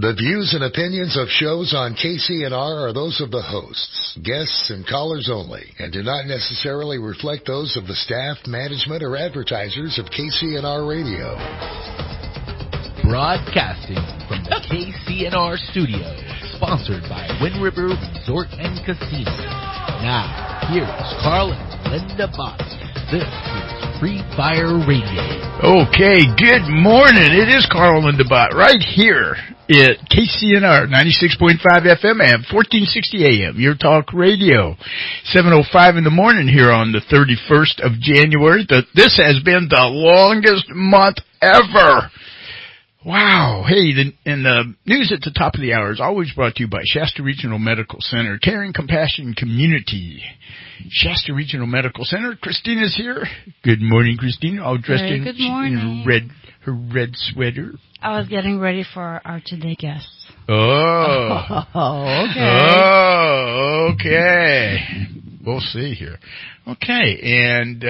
The views and opinions of shows on KCNR are those of the hosts, guests, and callers only, and do not necessarily reflect those of the staff, management, or advertisers of KCNR Radio. Broadcasting from the KCNR studio, sponsored by Wind River Resort and Casino. Now, here's Carl and Linda Bott. This is Free Fire Radio. Okay, good morning. It is Carl and Linda Bott right here at KCNR 96.5 FM and 1460 AM, Your Talk Radio. 7:05 in the morning here on the 31st of January. This has been the longest month ever. Wow. Hey, and the news at the top of the hour is always brought to you by Shasta Regional Medical Center, Caring Compassion Community. Shasta Regional Medical Center. Christina's here. Good morning, Christina. All dressed in her red sweater. I was getting ready for our today guests. Oh. Okay. Oh, okay. We'll see here. Okay, and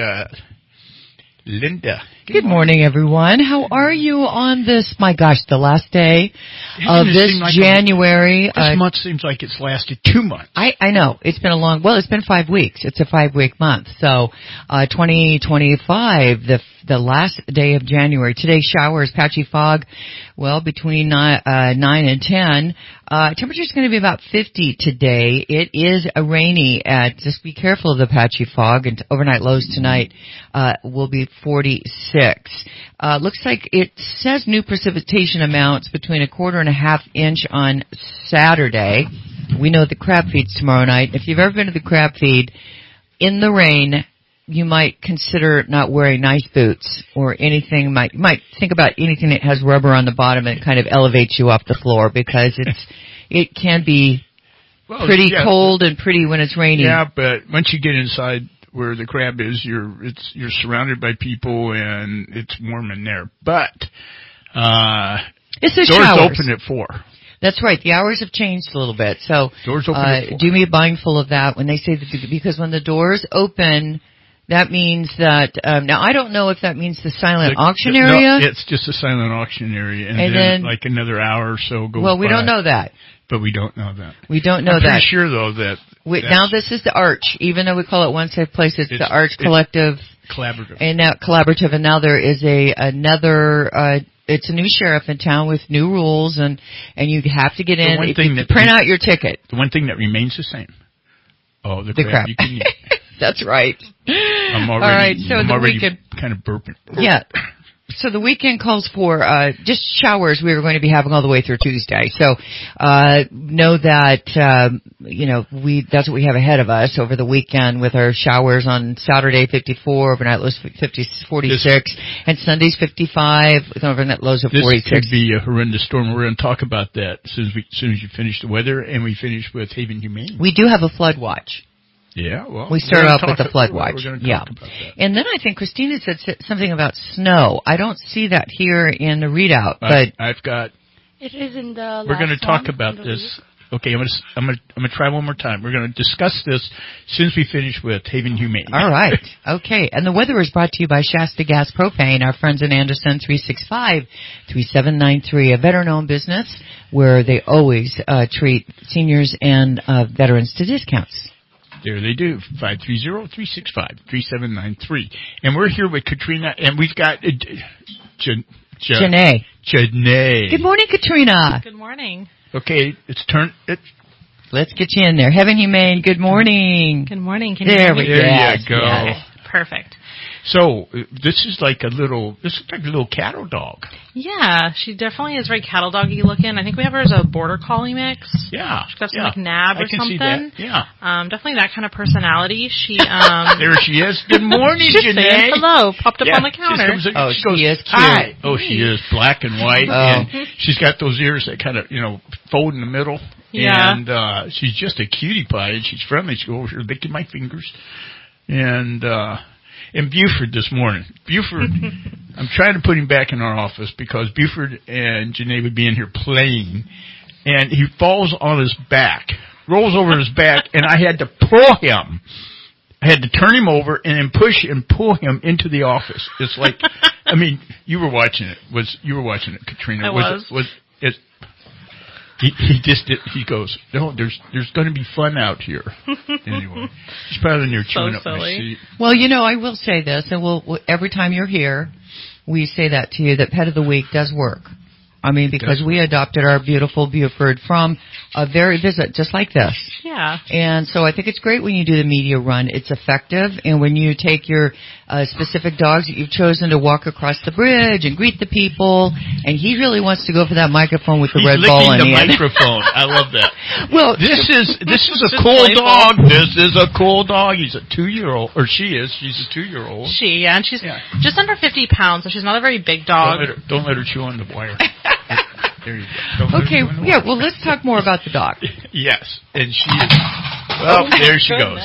Linda. Good morning, everyone. How are you on this, my gosh, the last day of this January? This month seems like it's lasted 2 months. I know. It's been it's been 5 weeks. It's a 5-week month. So, 2025, the last day of January. Today, showers, patchy fog, between 9 and 10. Temperature's going to be about 50 today. It is rainy. Just be careful of the patchy fog, and overnight lows tonight will be 46. Looks like it says new precipitation amounts between 1/4 and 1/2 inch on Saturday. We know the crab feed's tomorrow night. If you've ever been to the crab feed in the rain, you might consider not wearing nice boots or anything. You might think about anything that has rubber on the bottom and it kind of elevates you off the floor, because it can be pretty cold and pretty when it's raining. Yeah, but once you get inside where the crab is, you're surrounded by people and it's warm in there. But it's the doors showers. open at 4. That's right. The hours have changed a little bit. So doors open at 4. Do me mindful of that when they say that, because when the doors open, that means that now I don't know if that means the silent auction area. No, it's just a silent auction area, and then like another hour or so goes by. Well, we don't know that. But we don't know that. We don't know that. I'm pretty sure, though, that... now this is the Arch. Even though we call it One Safe Place, it's the Arch Collective. Collaborative. And now Collaborative. And now there is another... it's a new sheriff in town with new rules, and you have to get in. Print out your ticket. The one thing that remains the same. Oh, the crab. You can eat. That's right. I'm already, all right, so I'm the already weekend, kind of burping. Yeah. So the weekend calls for just showers we are going to be having all the way through Tuesday. So know that that's what we have ahead of us over the weekend, with our showers on Saturday 54, overnight lows 46, and Sunday's 55 with overnight lows of 46. This could be a horrendous storm. We're going to talk about that as soon as you finish the weather, and we finish with Haven Humane. We do have a flood watch. Yeah, well, we start off with the flood watch. We're going to talk about that. And then I think Christina said something about snow. I don't see that here in the readout, but I've got. It is in the. We're going to talk about this. Okay, I'm going to try one more time. We're going to discuss this as soon as we finish with Haven Humane. All right. Okay. And the weather is brought to you by Shasta Gas Propane, our friends in Anderson, 365-3793, a veteran-owned business where they always treat seniors and veterans to discounts. There they do, 530-365-3793. And we're here with Katrina, and we've got Janae. Good morning, Katrina. Good morning. Okay, let's get you in there. Heaven Humane, good morning. Good morning. There you go. Yes. Perfect. So, this is like a little cattle dog. Yeah, she definitely is very cattle doggy looking. I think we have her as a border collie mix. Yeah. She's got some like nab or something. See that. Yeah. Definitely that kind of personality. She there she is. Good morning, Janae. Saying hello. Popped up on the counter. She is cute. Hi. Oh, she is black and white, and she's got those ears that kind of fold in the middle. Yeah. And she's just a cutie pie, and she's friendly. She goes over here licking my fingers, and. In Buford this morning. Buford, I'm trying to put him back in our office because Buford and Janae would be in here playing, and he falls on his back, rolls over his back, and I had to pull him. I had to turn him over and then push and pull him into the office. It's like, I mean, you were watching it, Katrina? I was. Was it? He goes, no, there's going to be fun out here. Anyway, he's probably in there chewing up my silly. seat. Well, I will say this, and every time you're here, we say that to you, that Pet of the Week does work. I mean, because we adopted our beautiful Buford from a very visit just like this. Yeah. And so I think it's great when you do the media run. It's effective. And when you take your specific dogs that you've chosen to walk across the bridge and greet the people, and he really wants to go for that microphone with the He's red ball in licking the the end. microphone. I love that. Well, This is a Just cool playful. dog. This is a cool dog. He's a 2-year-old, or she is. She's a 2-year-old. And she's just under 50 pounds, so she's not a very big dog. Don't let her chew on the wire. There you go. Don't let her okay, chew on the yeah, wire. well, let's talk more about the dog. Yes, and she is. Well, there she goes.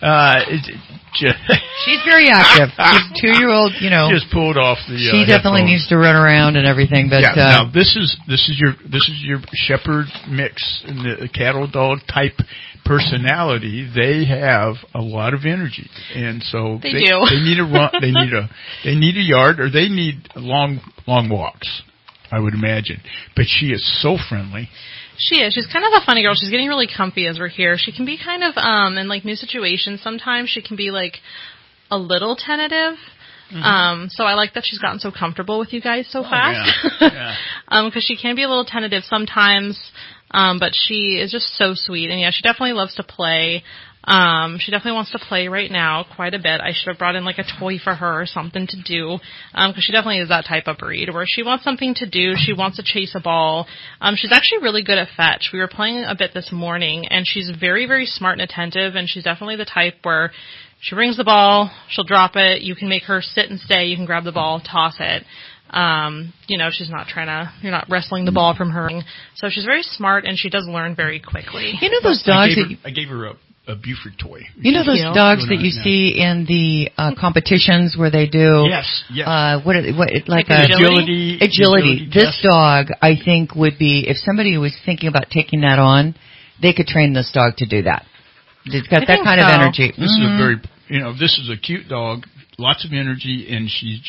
She's very active. She's a 2-year-old, Just pulled off the. she definitely headphones. needs to run around and everything, but Now this is your shepherd mix and the cattle dog type personality. They have a lot of energy, and so They do. They need a run. They need a yard, or they need long walks, I would imagine. But she is so friendly. She is. She's kind of a funny girl. She's getting really comfy as we're here. She can be kind of, in like new situations sometimes, she can be like a little tentative. So I like that she's gotten so comfortable with you guys so fast. Yeah. Because she can be a little tentative sometimes, but she is just so sweet. And yeah, she definitely loves to play. She definitely wants to play right now quite a bit. I should have brought in like a toy for her or something to do, because she definitely is that type of breed where she wants something to do. She wants to chase a ball. She's actually really good at fetch. We were playing a bit this morning, and she's very, very smart and attentive, and she's definitely the type where she rings the ball, she'll drop it, you can make her sit and stay, you can grab the ball, toss it. She's not you're not wrestling the ball from her. So she's very smart, and she does learn very quickly. you know those dogs I gave her a Buford toy. You know those Cute. dogs that Doing you it now. see in the competitions where they do Yes. like agility? agility. This test. dog, I think, would be, if somebody was thinking about taking that on, they could train this dog to do that. It's got I that think kind of so. energy. This is a very, this is a cute dog, lots of energy, and she's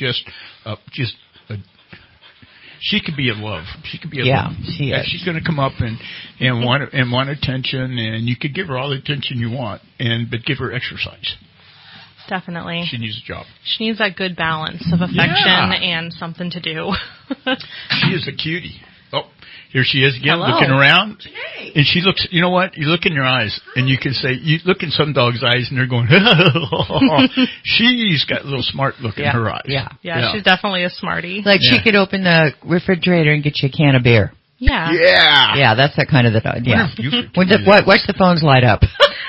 she could be in love. She could be in love. she is. She's going to come up and want attention, and you could give her all the attention you want, but give her exercise. Definitely. She needs a job. She needs that good balance of affection and something to do. She is a cutie. Oh, here she is again, Hello. looking around. And she looks, you know what? You look in her eyes, and you can say, you look in some dogs' eyes, and they're going, she's got a little smart look in her eyes. Yeah, she's definitely a smarty. Like she could open the refrigerator and get you a can of beer. Yeah. Yeah. Yeah, that's that kind of the dog. Yeah. Wonder if you Watch the phones light up.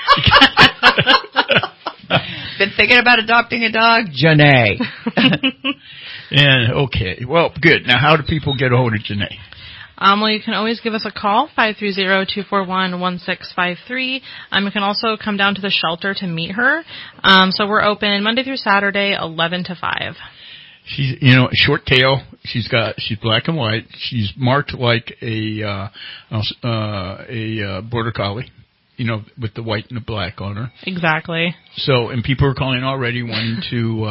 Been thinking about adopting a dog? Janae. And, okay. Well, good. Now, how do people get a hold of Janae? Well, you can always give us a call, 530-241-1653. You can also come down to the shelter to meet her. So we're open Monday through Saturday, 11 to 5. She's, a short tail. She's black and white. She's marked like a border collie, with the white and the black on her. Exactly. So, and people are calling already wanting to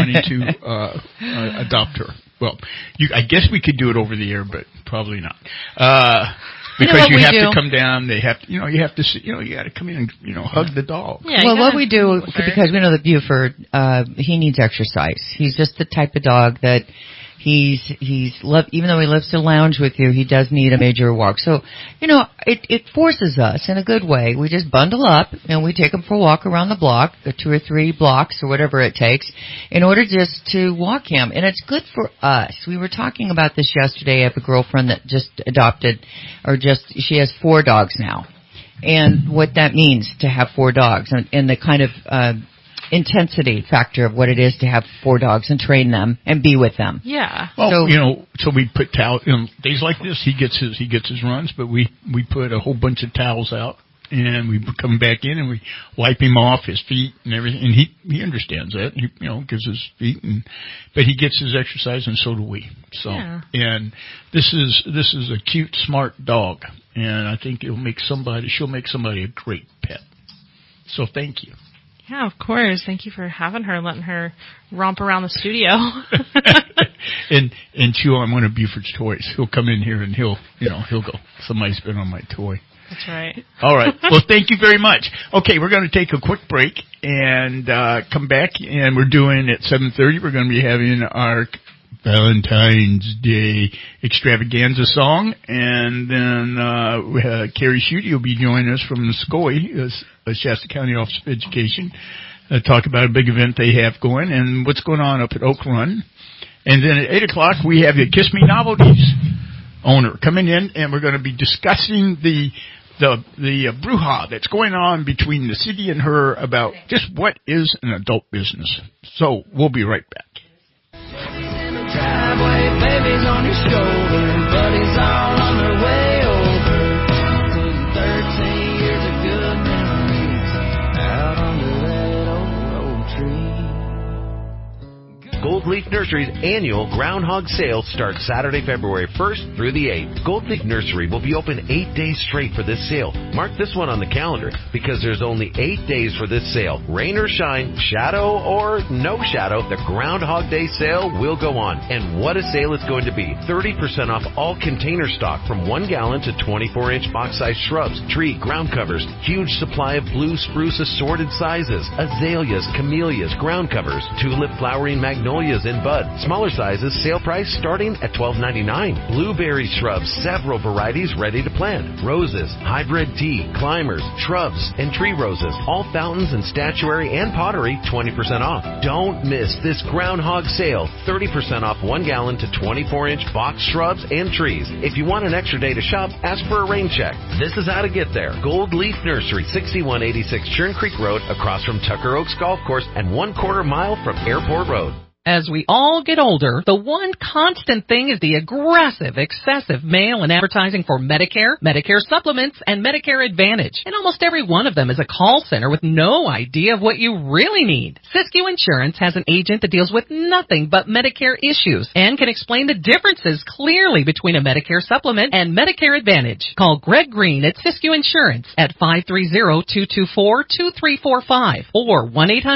adopt her. Well, I guess we could do it over the air, but probably not. Because you have to come down. They have to, you have to, you got to come in and, hug the dog. Yeah, well, what we do, because we know that Buford, he needs exercise. He's just the type of dog that even though he loves to lounge with you, he does need a major walk. So, it forces us in a good way. We just bundle up and we take him for a walk around the block, 2 or 3 blocks or whatever it takes, in order just to walk him. And it's good for us. We were talking about this yesterday. I have a girlfriend that just adopted, she has 4 dogs now. And what that means to have 4 dogs and the kind of, intensity factor of what it is to have 4 dogs and train them and be with them. Yeah. Well, so we put towels, days like this, he gets his runs, but we put a whole bunch of towels out and we come back in and we wipe him off his feet and everything. And he understands that. He, gives his feet but he gets his exercise and so do we. So, and this is a cute, smart dog. And I think she'll make somebody a great pet. So thank you. Yeah, of course. Thank you for having her and letting her romp around the studio. and chew on one of Buford's toys. He'll come in here and he'll go, somebody's been on my toy. That's right. All right. Well, thank you very much. Okay, we're going to take a quick break and come back, and we're doing at 7:30. We're going to be having our Valentine's Day extravaganza song, and then Carrie Schutte will be joining us from the SCOE, Shasta County Office of Education, talk about a big event they have going and what's going on up at Oak Run. And then at 8 o'clock, we have the Kiss Me Novelties owner coming in, and we're going to be discussing the brouhaha that's going on between the city and her about just what is an adult business. So we'll be right back. Driveway, baby's on your shoulder, buddies all on their way over, including 13 years of good memories out under that old tree. Gold Leaf Nursery's annual Groundhog Sale starts Saturday, February 1st through the 8th. Gold Leaf Nursery will be open 8 days straight for this sale. Mark this one on the calendar because there's only 8 days for this sale. Rain or shine, shadow or no shadow, the Groundhog Day sale will go on. And what a sale it's going to be. 30% off all container stock from 1 gallon to 24-inch box-sized shrubs, tree, ground covers, huge supply of blue spruce assorted sizes, azaleas, camellias, ground covers, tulip, flowering magnolias in bud. Smaller sizes, sale price starting at $12.99. Blueberry shrubs, several varieties ready to plant. Roses, hybrid tea, climbers, shrubs, and tree roses. All fountains and statuary and pottery 20% off. Don't miss this Groundhog Sale. 30% off 1 gallon to 24-inch box shrubs and trees. If you want an extra day to shop, ask for a rain check. This is how to get there. Gold Leaf Nursery, 6186 Churn Creek Road, across from Tucker Oaks Golf Course and 1/4 mile from Airport Road. As we all get older, the one constant thing is the aggressive, excessive mail and advertising for Medicare, Medicare supplements, and Medicare Advantage. And almost every one of them is a call center with no idea of what you really need. Siskiyou Insurance has an agent that deals with nothing but Medicare issues and can explain the differences clearly between a Medicare supplement and Medicare Advantage. Call Greg Green at Siskiyou Insurance at 530-224-2345 or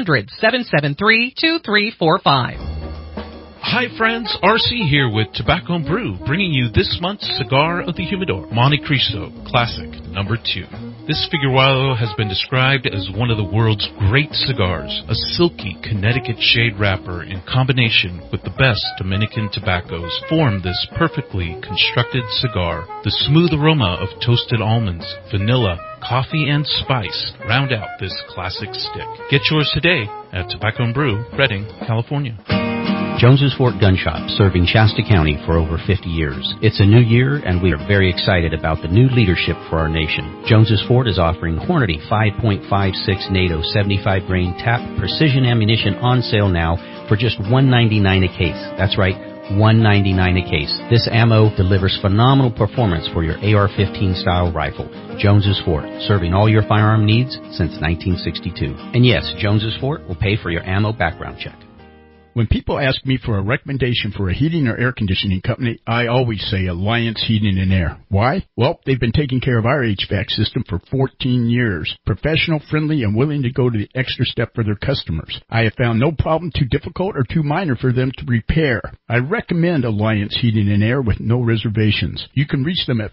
1-800-773-2345. Hi friends, RC here with Tobacco and Brew, bringing you this month's Cigar of the Humidor, Monte Cristo Classic number 2. This Figueroa has been described as one of the world's great cigars, a silky Connecticut shade wrapper in combination with the best Dominican tobaccos form this perfectly constructed cigar. The smooth aroma of toasted almonds, vanilla, coffee, and spice round out this classic stick. Get yours today at Tobacco and Brew, Redding, California. Jones's Fort Gun Shop, serving Shasta County for over 50 years. It's a new year, and we are very excited about the new leadership for our nation. Jones's Fort is offering Hornady 5.56 NATO 75 grain tap precision ammunition on sale now for just $1.99 a case. That's right, $1.99 a case. This ammo delivers phenomenal performance for your AR-15 style rifle. Jones's Fort, serving all your firearm needs since 1962. And yes, Jones's Fort will pay for your ammo background check. When people ask me for a recommendation for a heating or air conditioning company, I always say Alliance Heating and Air. Why? Well, they've been taking care of our HVAC system for 14 years. Professional, friendly, and willing to go to the extra step for their customers. I have found no problem too difficult or too minor for them to repair. I recommend Alliance Heating and Air with no reservations. You can reach them at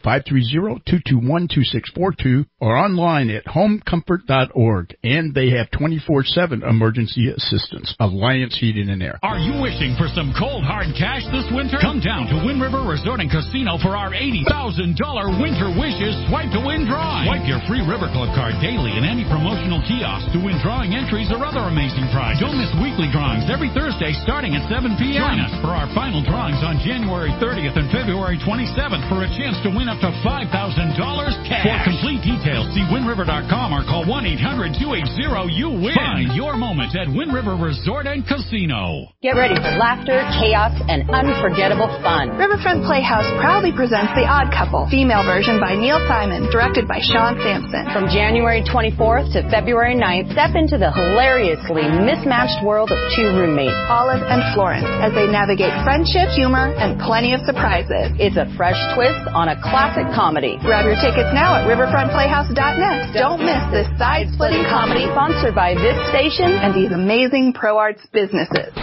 530-221-2642 or online at homecomfort.org. And they have 24/7 emergency assistance. Alliance Heating and Air. Are you wishing for some cold, hard cash this winter? Come down to Wind River Resort and Casino for our $80,000 Winter Wishes Swipe to Win drawing. Swipe your free River Club card daily in any promotional kiosk to win drawing entries or other amazing prizes. Don't miss weekly drawings every Thursday starting at 7 p.m. Join us for our final drawings on January 30th and February 27th for a chance to win up to $5,000 cash. For complete details, see WindRiver.com or call 1-800-280-YOU-WIN. Find your moment at Wind River Resort and Casino. Get ready for laughter, chaos, and unforgettable fun. Riverfront Playhouse proudly presents The Odd Couple, female version by Neil Simon, directed by Sean Sampson. From January 24th to February 9th, step into the hilariously mismatched world of two roommates, Olive and Florence, as they navigate friendship, humor, and plenty of surprises. It's a fresh twist on a classic comedy. Grab your tickets now at riverfrontplayhouse.net. Yes, don't miss this side-splitting comedy sponsored by this station and these amazing Pro Arts businesses.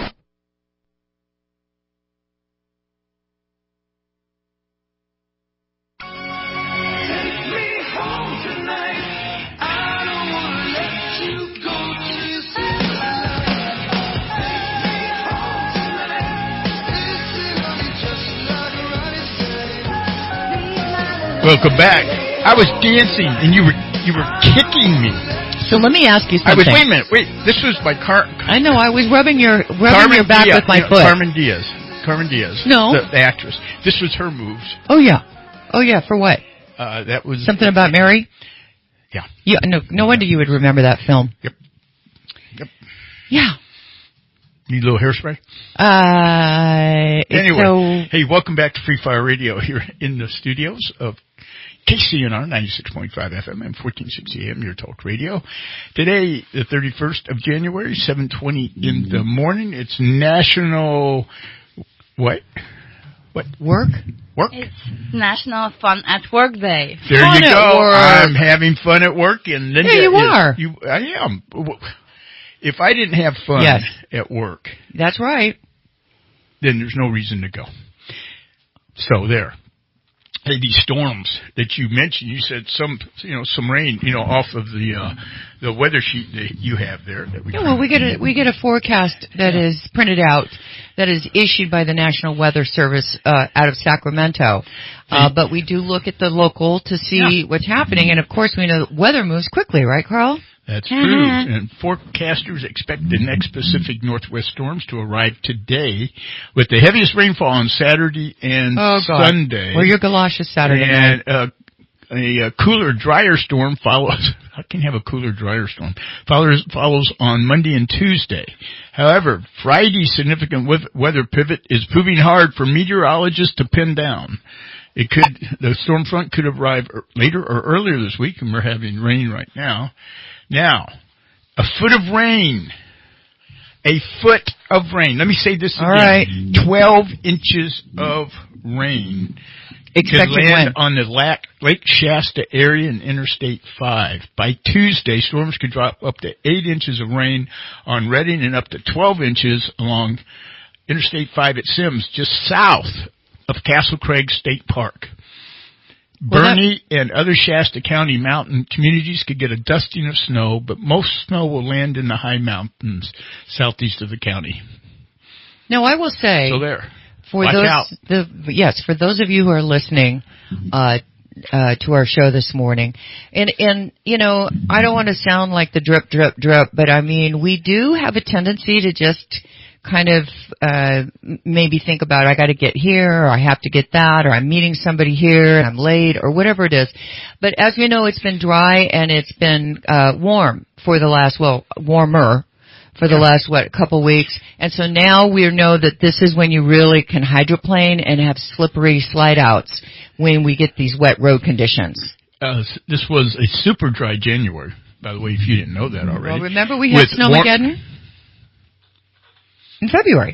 Welcome back. I was dancing and you were kicking me. So let me ask you something. Wait a minute. Wait, this was my car. I know. I was rubbing your back Diaz, with my foot. Carmen Diaz. No. The actress. This was her moves. Oh yeah. For what? That was something about Mary. Yeah. Yeah. No wonder you would remember that film. Yep. Yeah. Need a little hairspray? Anyway, hey, welcome back to Free Fire Radio here in the studios of KCNR 96.5 FM and 1460 AM, your talk radio. Today, the 31st of January, 7:20 in the morning. It's National what? Work? It's National Fun at Work Day. There fun you go. Work. I'm having fun at work, and Linda you are. I am. If I didn't have fun at work, that's right, then there's no reason to go. So there. Hey, these storms that you mentioned, you said some rain, off of the weather sheet that you have there. That we get a forecast that is printed out, that is issued by the National Weather Service out of Sacramento. But we do look at the local to see what's happening, and of course we know that weather moves quickly, right, Carl? That's true. And forecasters expect the next Pacific Northwest storms to arrive today with the heaviest rainfall on Saturday and Sunday. Wear your galoshes Saturday night. And a cooler, drier storm follows. How can you have a cooler, drier storm? Follows on Monday and Tuesday. However, Friday's significant weather pivot is proving hard for meteorologists to pin down. The storm front could arrive later or earlier this week, and we're having rain right now. Now, a foot of rain. A foot of rain. Let me say this again. All right. 12 inches of rain. Expected could land when? on the Lake Shasta area and Interstate 5. By Tuesday, storms could drop up to 8 inches of rain on Redding and up to 12 inches along Interstate 5 at Sims, just south of Castle Craig State Park. Bernie and other Shasta County mountain communities could get a dusting of snow, but most snow will land in the high mountains southeast of the county. Now, I will say, so there. For those of you who are listening to our show this morning, and I don't want to sound like the drip, drip, drip, but I mean, we do have a tendency to just kind of maybe think about, I got to get here, or I have to get that, or I'm meeting somebody here, and I'm late, or whatever it is. But as we know, it's been dry, and it's been warmer for the last couple weeks. And so now we know that this is when you really can hydroplane and have slippery slide outs when we get these wet road conditions. This was a super dry January, by the way, if you didn't know that already. Well, remember we had Snowmageddon in February.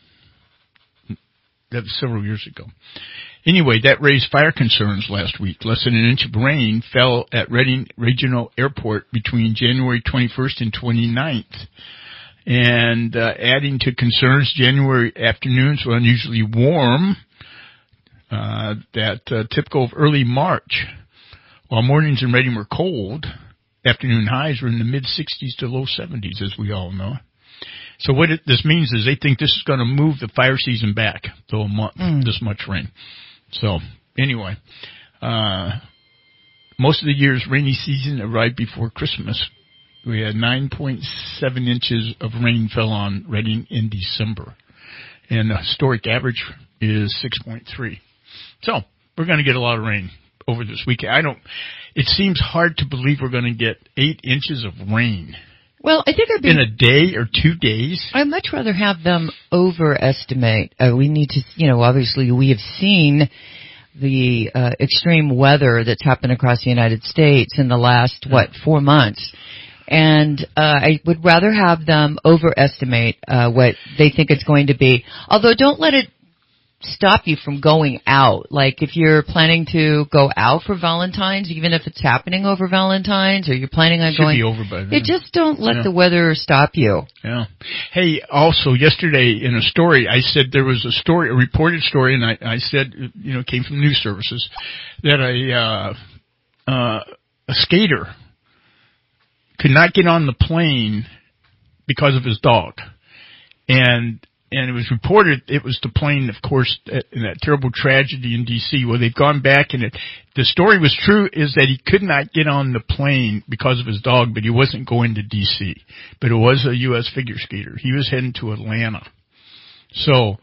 That was several years ago. Anyway, that raised fire concerns last week. Less than an inch of rain fell at Redding Regional Airport between January 21st and 29th. And adding to concerns, January afternoons were unusually warm, typical of early March. While mornings in Redding were cold, afternoon highs were in the mid-60s to low 70s, as we all know. So what this means is they think this is going to move the fire season back to a month, this much rain. So anyway, most of the year's rainy season arrived before Christmas. We had 9.7 inches of rain fell on Redding in December. And the historic average is 6.3. So we're going to get a lot of rain over this weekend. It seems hard to believe we're going to get 8 inches of rain. Well, I think in a day or 2 days. I'd much rather have them overestimate. We need to, obviously we have seen the extreme weather that's happened across the United States in the last, 4 months. And I would rather have them overestimate what they think it's going to be. Although don't let it stop you from going out? Like if you're planning to go out for Valentine's, even if it's happening over Valentine's, or you're planning on Should going, be over by then. you just don't let the weather stop you. Yeah. Hey, also yesterday in a story, I said there was a reported story, and I said, it came from news services, that a skater could not get on the plane because of his dog. And it was reported it was the plane, of course, in that terrible tragedy in D.C. Well, they've gone back, and the story was true, is that he could not get on the plane because of his dog, but he wasn't going to D.C. But it was a U.S. figure skater. He was heading to Atlanta. So,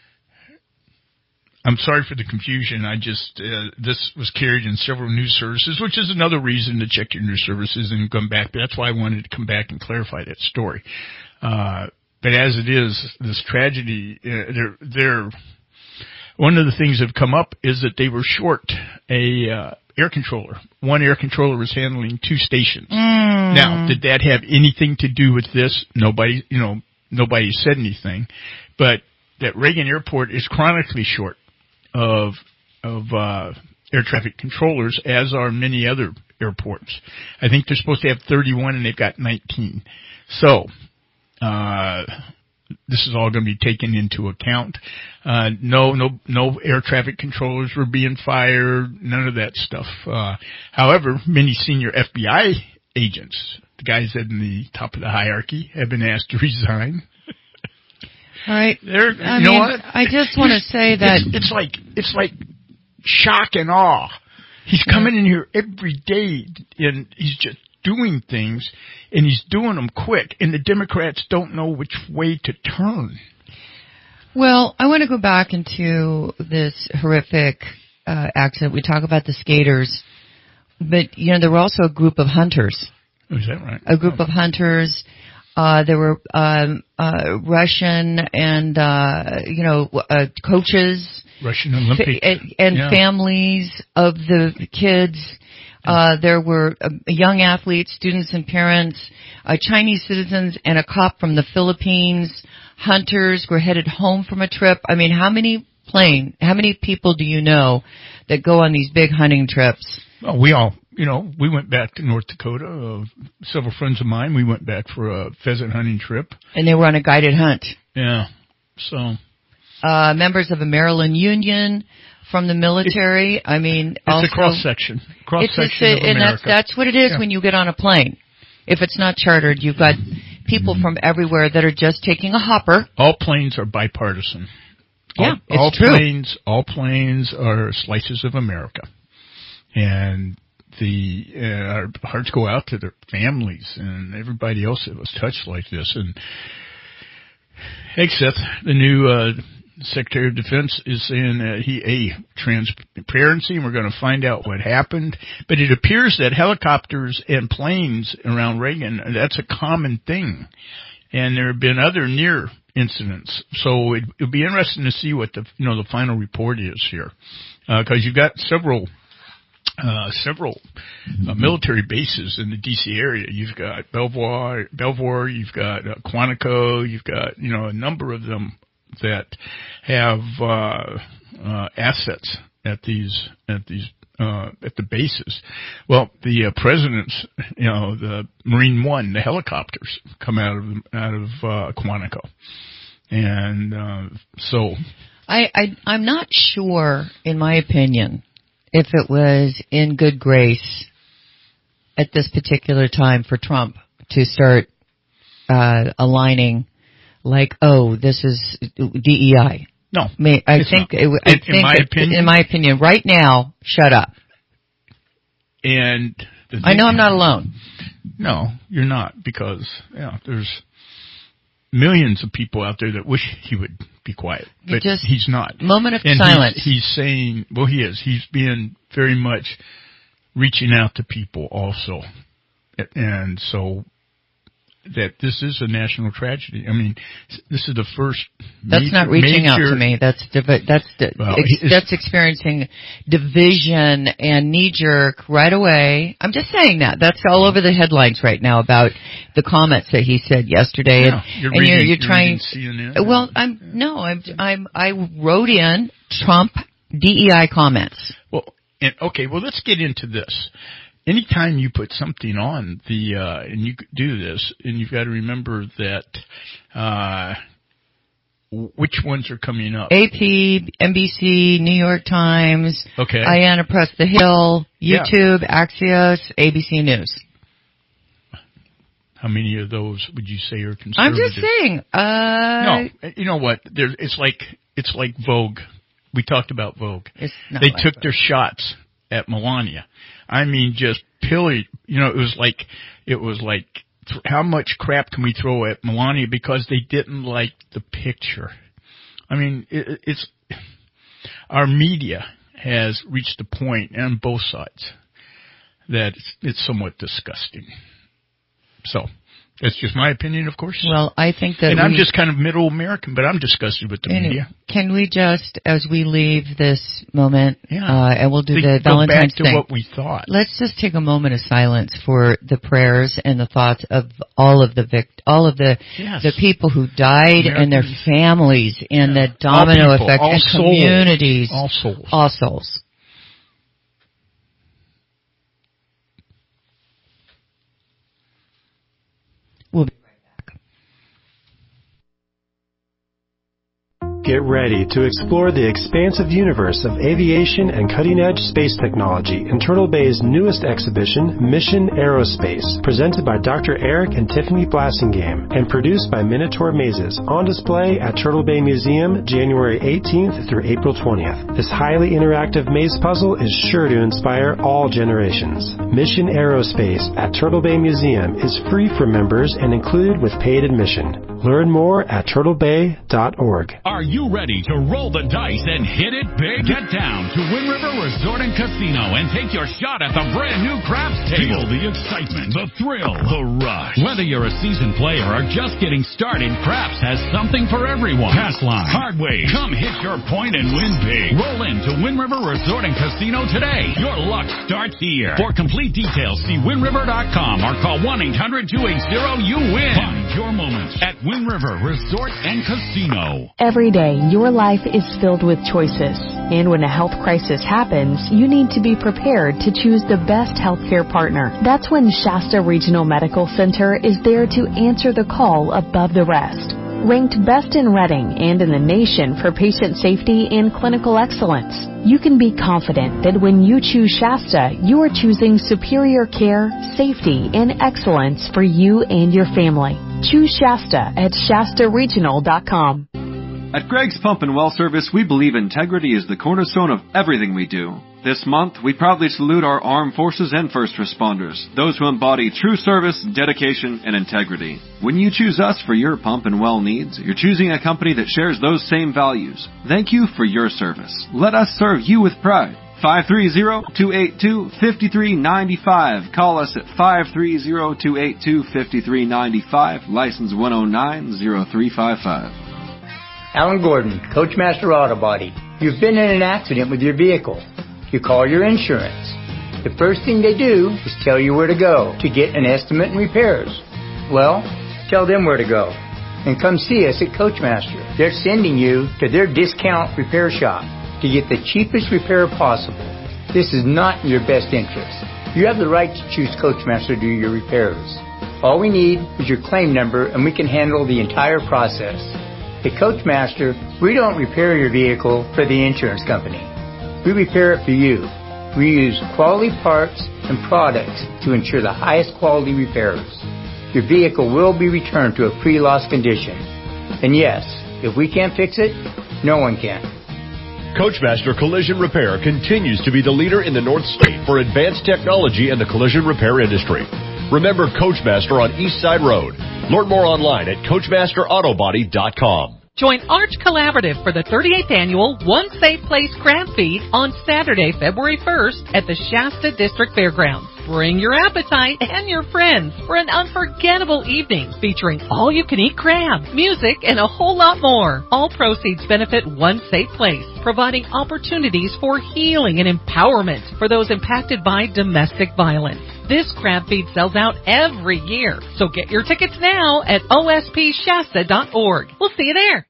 I'm sorry for the confusion. This was carried in several news services, which is another reason to check your news services and come back. But that's why I wanted to come back and clarify that story. But as it is, this tragedy, one of the things that have come up is that they were short a air controller. One air controller was handling 2 stations. Now, did that have anything to do with this? Nobody said anything. But that Reagan Airport is chronically short of air traffic controllers, as are many other airports. I think they're supposed to have 31, and they've got 19. So, this is all going to be taken into account. No air traffic controllers were being fired, none of that stuff. However, many senior FBI agents, the guys at the top of the hierarchy, have been asked to resign. All right. What? I just want to say that it's like shock and awe. He's coming in here every day, and he's just doing things, and he's doing them quick, and the Democrats don't know which way to turn. Well, I want to go back into this horrific accident. We talk about the skaters, but there were also a group of hunters. Oh, is that right? A group of hunters. There were Russian and coaches, Russian Olympic, and families of the kids. There were young athletes, students and parents, Chinese citizens, and a cop from the Philippines. Hunters were headed home from a trip. I mean, how many people do you know that go on these big hunting trips? Well, we all, we went back to North Dakota. Several friends of mine, we went back for a pheasant hunting trip. And they were on a guided hunt. Yeah. So. Members of a Maryland Union from the military. It's a cross-section. Cross-section of America. And that's what it is when you get on a plane. If it's not chartered, you've got people from everywhere that are just taking a hopper. All planes are bipartisan. Yeah, it's true. All planes are slices of America. And our hearts go out to their families and everybody else that was touched like this. And Hegseth, the new Secretary of Defense, is saying transparency, and we're going to find out what happened. But it appears that helicopters and planes around Reagan, that's a common thing. And there have been other near incidents. So it'll be interesting to see what the final report is here. Because you've got several military bases in the D.C. area. You've got Belvoir, you've got Quantico, you've got, a number of them that have assets at the bases. Well, the president's, the Marine One, the helicopters come out of Quantico, and so I'm not sure, in my opinion, if it was in good grace at this particular time for Trump to start aligning. Like, this is DEI. No, I think in my opinion, right now, shut up. And I know I'm not alone. No, you're not, because there's millions of people out there that wish he would be quiet, but he's not. Moment of silence. He's saying, he is. He's being very much reaching out to people also, and so that this is a national tragedy. I mean, this is the first. That's not reaching out to me. That's experiencing division and knee jerk right away. I'm just saying that. That's all over the headlines right now about the comments that he said yesterday. Yeah, you're trying. CNN. Well, I wrote in Trump DEI comments. Well, let's get into this. Anytime you put something on and you do this, and you've got to remember that, which ones are coming up? AP, NBC, New York Times, okay. Ayanna Press the Hill, YouTube, Axios, ABC News. How many of those would you say are conservative? I'm just saying. No, you know what? It's like Vogue. We talked about Vogue. They took their shots at Melania. I mean, just pillage. It was like how much crap can we throw at Melania because they didn't like the picture? I mean, it's our media has reached a point on both sides that it's somewhat disgusting. So. That's just my opinion, of course. Well, I think that I'm just kind of middle American, but I'm disgusted with the media. Can we just, as we leave this moment, and we'll do the go Valentine's back to thing. what we thought. Let's just take a moment of silence for the prayers and the thoughts of all of the the people who died and their families and the domino effect and communities. All souls. All souls. We'll be right back. Get ready to explore the expansive universe of aviation and cutting-edge space technology in Turtle Bay's newest exhibition, Mission Aerospace, presented by Dr. Eric and Tiffany Blassingame and produced by Minotaur Mazes, on display at Turtle Bay Museum January 18th through April 20th. This highly interactive maze puzzle is sure to inspire all generations. Mission Aerospace at Turtle Bay Museum is free for members and included with paid admission. Learn more at turtlebay.org. Are you ready to roll the dice and hit it big? Get down to Wind River Resort and Casino and take your shot at the brand new craps table. Feel the excitement, the thrill, the rush. Whether you're a seasoned player or just getting started, Craps has something for everyone. Pass line, hard way, come hit your point and win big. Roll into Wind River Resort and Casino today. Your luck starts here. For complete details, see windriver.com or call 1-800-280-YOU-WIN. Find your moments at Wind River Resort and Casino. Every day, your life is filled with choices. And when a health crisis happens, you need to be prepared to choose the best healthcare partner. That's when Shasta Regional Medical Center is there to answer the call above the rest. Ranked best in Redding and in the nation for patient safety and clinical excellence, you can be confident that when you choose Shasta, you are choosing superior care, safety, and excellence for you and your family. Choose Shasta at ShastaRegional.com. At Greg's Pump and Well Service, we believe integrity is the cornerstone of everything we do. This month, we proudly salute our armed forces and first responders, those who embody true service, dedication, and integrity. When you choose us for your pump and well needs, you're choosing a company that shares those same values. Thank you for your service. Let us serve you with pride. 530-282-5395. Call us at 530-282-5395. License 1090355. Alan Gordon, Coachmaster Auto Body. You've been in an accident with your vehicle. You call your insurance. The first thing they do is tell you where to go to get an estimate and repairs. Well, tell them where to go. And come see us at Coachmaster. They're sending you to their discount repair shop to get the cheapest repair possible. This is not in your best interest. You have the right to choose Coachmaster to do your repairs. All we need is your claim number and we can handle the entire process. At Coachmaster, we don't repair your vehicle for the insurance company. We repair it for you. We use quality parts and products to ensure the highest quality repairs. Your vehicle will be returned to a pre-loss condition. And yes, if we can't fix it, no one can. Coachmaster Collision Repair continues to be the leader in the North State for advanced technology in the collision repair industry. Remember Coachmaster on East Side Road. Learn more online at CoachmasterAutobody.com. Join Arch Collaborative for the 38th annual One Safe Place Crab Feed on Saturday, February 1st at the Shasta District Fairgrounds. Bring your appetite and your friends for an unforgettable evening featuring all-you-can-eat crab, music, and a whole lot more. All proceeds benefit one safe place, providing opportunities for healing and empowerment for those impacted by domestic violence. This crab feed sells out every year, so get your tickets now at ospshasta.org. We'll see you there.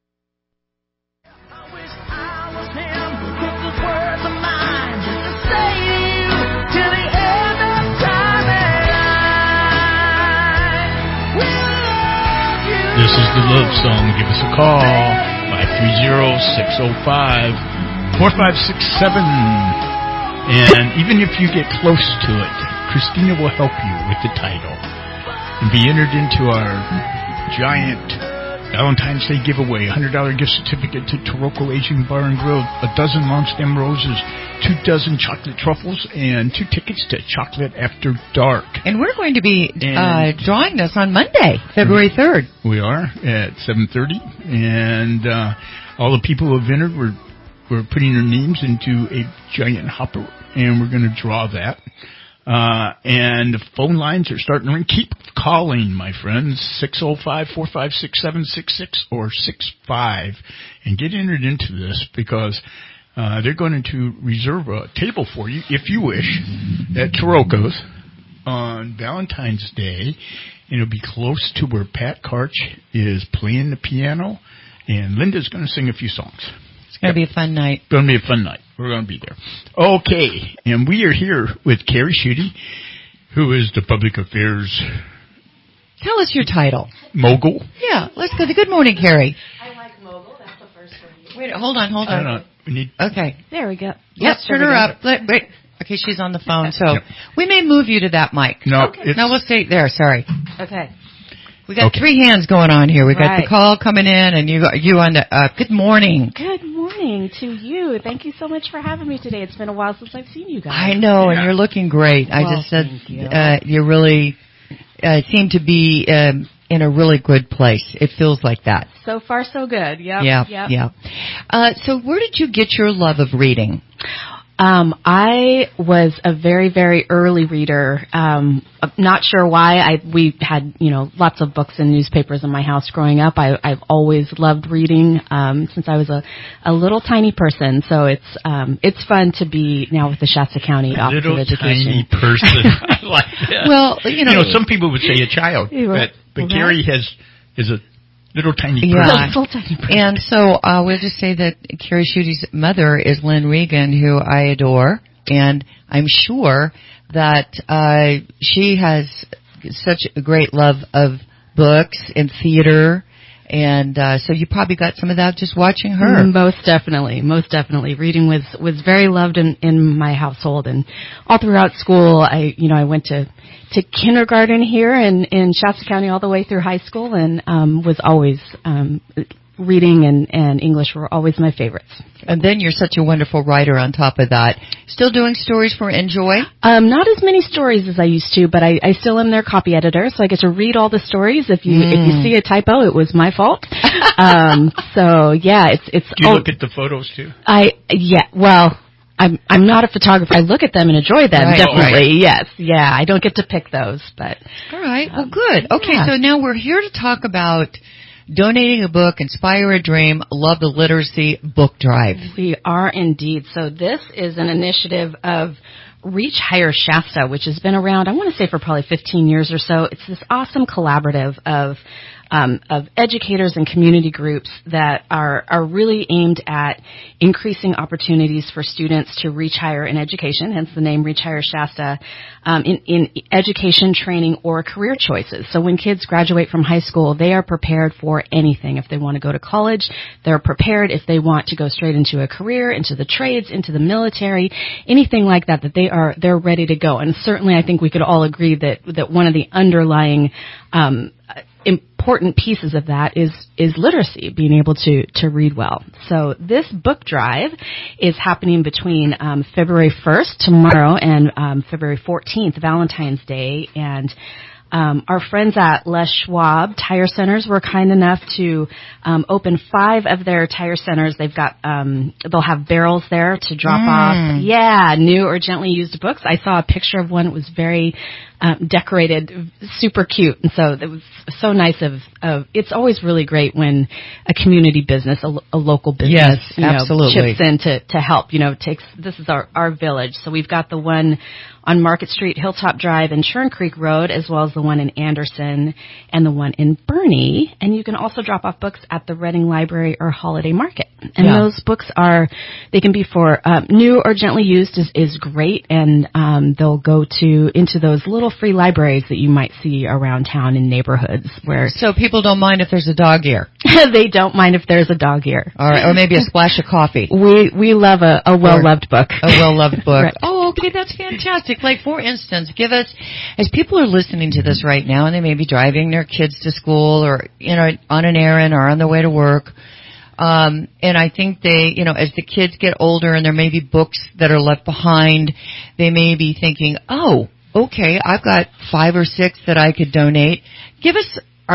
This is the love song. Give us a call, 530-605-4567. And even if you get close to it, Christina will help you with the title and be entered into our giant Valentine's Day giveaway. $100 gift certificate to Taroko Asian Bar and Grill, a dozen long stem roses, 2 dozen chocolate truffles, and 2 tickets to Chocolate After Dark. And we're going to be drawing this on Monday, February 3rd. We are at 7:30, and all the people who have entered, we're putting their names into a giant hopper, and we're going to draw that. And the phone lines are starting to ring. Keep calling, my friends, 605-456-766 or 65, and get entered into this because they're going to reserve a table for you, if you wish, at Taroko's on Valentine's Day. And it'll be close to where Pat Karch is playing the piano, and Linda's going to sing a few songs. It's going to be a fun night. Going to be a fun night. We're going to be there. Okay, and we are here with Carrie Schutte, who is the public affairs... Tell us your title. Mogul. Yeah, let's go. Good morning, Carrie. I like mogul. That's the first one. Wait, hold on. We need... Okay. There we go. Yep, turn her up. Wait. Okay, she's on the phone, so we may move you to that mic. No, okay. No, we'll stay there. Sorry. Okay. We got 3 hands going on here. We got the call coming in, and you on the. Good morning. Good morning to you. Thank you so much for having me today. It's been a while since I've seen you guys. I know, and you're looking great. Well, I just said you really seem to be in a really good place. It feels like that. So far, so good. Yep. Yeah. So where did you get your love of reading? I was a very, very early reader. Not sure why. We had, lots of books and newspapers in my house growing up. I've always loved reading, since I was a little tiny person. So it's fun to be now with the Shasta County Office of Education. Little tiny person. I like that. Well, some people would say a child, but Carrie is a little tiny person. Yeah. Little tiny person. And so we'll just say that Carrie Schutte's mother is Lynn Regan, who I adore, and I'm sure that she has such a great love of books and theater, and so you probably got some of that just watching her. Most definitely. Reading was very loved in my household, and all throughout school. I went to kindergarten here in Shasta County all the way through high school, and was always reading and English were always my favorites. And then you're such a wonderful writer on top of that. Still doing stories for Enjoy? Not as many stories as I used to, but I still am their copy editor, so I get to read all the stories. If you see a typo, it was my fault. So yeah, it's. Do you look at the photos too? Well, I'm not a photographer. I look at them and enjoy them, definitely. Yes. Yeah, I don't get to pick those, but. All right. Well, good. Okay, so now we're here to talk about donating a book, Inspire a Dream, Love the Literacy Book Drive. We are indeed. So this is an initiative of Reach Higher Shasta, which has been around, I want to say, for probably 15 years or so. It's this awesome collaborative of educators and community groups that are really aimed at increasing opportunities for students to reach higher in education, hence the name Reach Higher Shasta, in education, training, or career choices. So when kids graduate from high school, they are prepared for anything. If they want to go to college, they're prepared. If they want to go straight into a career, into the trades, into the military, anything like that, they're ready to go. And certainly I think we could all agree that one of the underlying important pieces of that is literacy, being able to read well. So this book drive is happening between February 1st, tomorrow, and February 14th, Valentine's Day, and Our friends at Les Schwab Tire Centers were kind enough to open 5 of their tire centers. They've got they'll have barrels there to drop off. Yeah, new or gently used books. I saw a picture of one. It was very decorated, super cute, and so it was so nice. It's always really great when a community business, a local business, absolutely, chips in to help. This is our village. So we've got the one on Market Street, Hilltop Drive, and Churn Creek Road, as well as the one in Anderson and the one in Bernie. And you can also drop off books at the Reading Library or Holiday Market. And those books they can be for new or gently used is great, and they'll go into those little free libraries that you might see around town in neighborhoods where. So people don't mind if there's a dog ear. They don't mind if there's a dog ear. All right, or maybe a splash of coffee. We love a well-loved book. A well-loved book. Right. Oh, okay, that's fantastic. Like, for instance, give us, as people are listening to this right now, and they may be driving their kids to school or, on an errand or on their way to work, and I think they, as the kids get older and there may be books that are left behind, they may be thinking, oh, okay, I've got 5 or 6 that I could donate. Give us,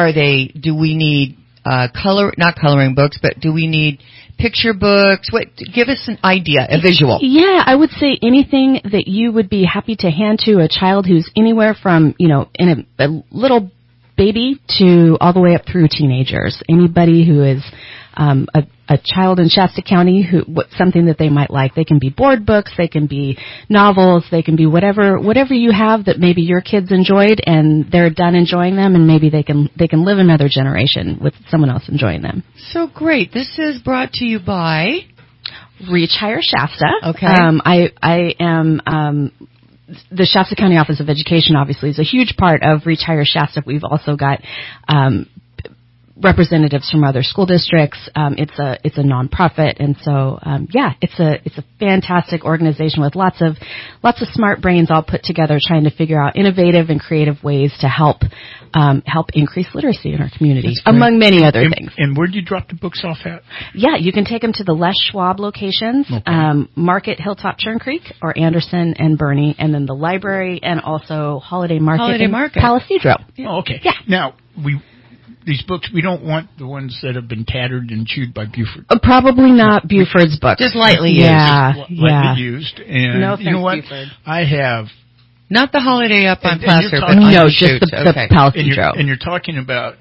do we need not coloring books, but do we need picture books? Give us an idea, a visual. Yeah, I would say anything that you would be happy to hand to a child who's anywhere from, in a little baby to all the way up through teenagers. Anybody who is a child in Shasta County something that they might like. They can be board books, they can be novels, they can be whatever you have that maybe your kids enjoyed and they're done enjoying them, and maybe they can live another generation with someone else enjoying them. So great. This is brought to you by Reach Higher Shasta. Okay. I am the Shasta County Office of Education obviously is a huge part of Reach Higher Shasta. We've also got representatives from other school districts. It's a nonprofit, and so it's a fantastic organization with lots of smart brains all put together, trying to figure out innovative and creative ways to help increase literacy in our community, among many other things. And where do you drop the books off at? Yeah, you can take them to the Les Schwab locations, Market, Hilltop, Churn Creek, or Anderson and Bernie, and then the library, and also Holiday Market, Palisadro. Oh, okay. Yeah. Now these books, we don't want the ones that have been tattered and chewed by Buford. Probably not Buford's books. Just lightly used. Lightly used. And no you know what? Buford. I have. Not the Holiday Up on Placer, but just the Palisadro. And you're talking about,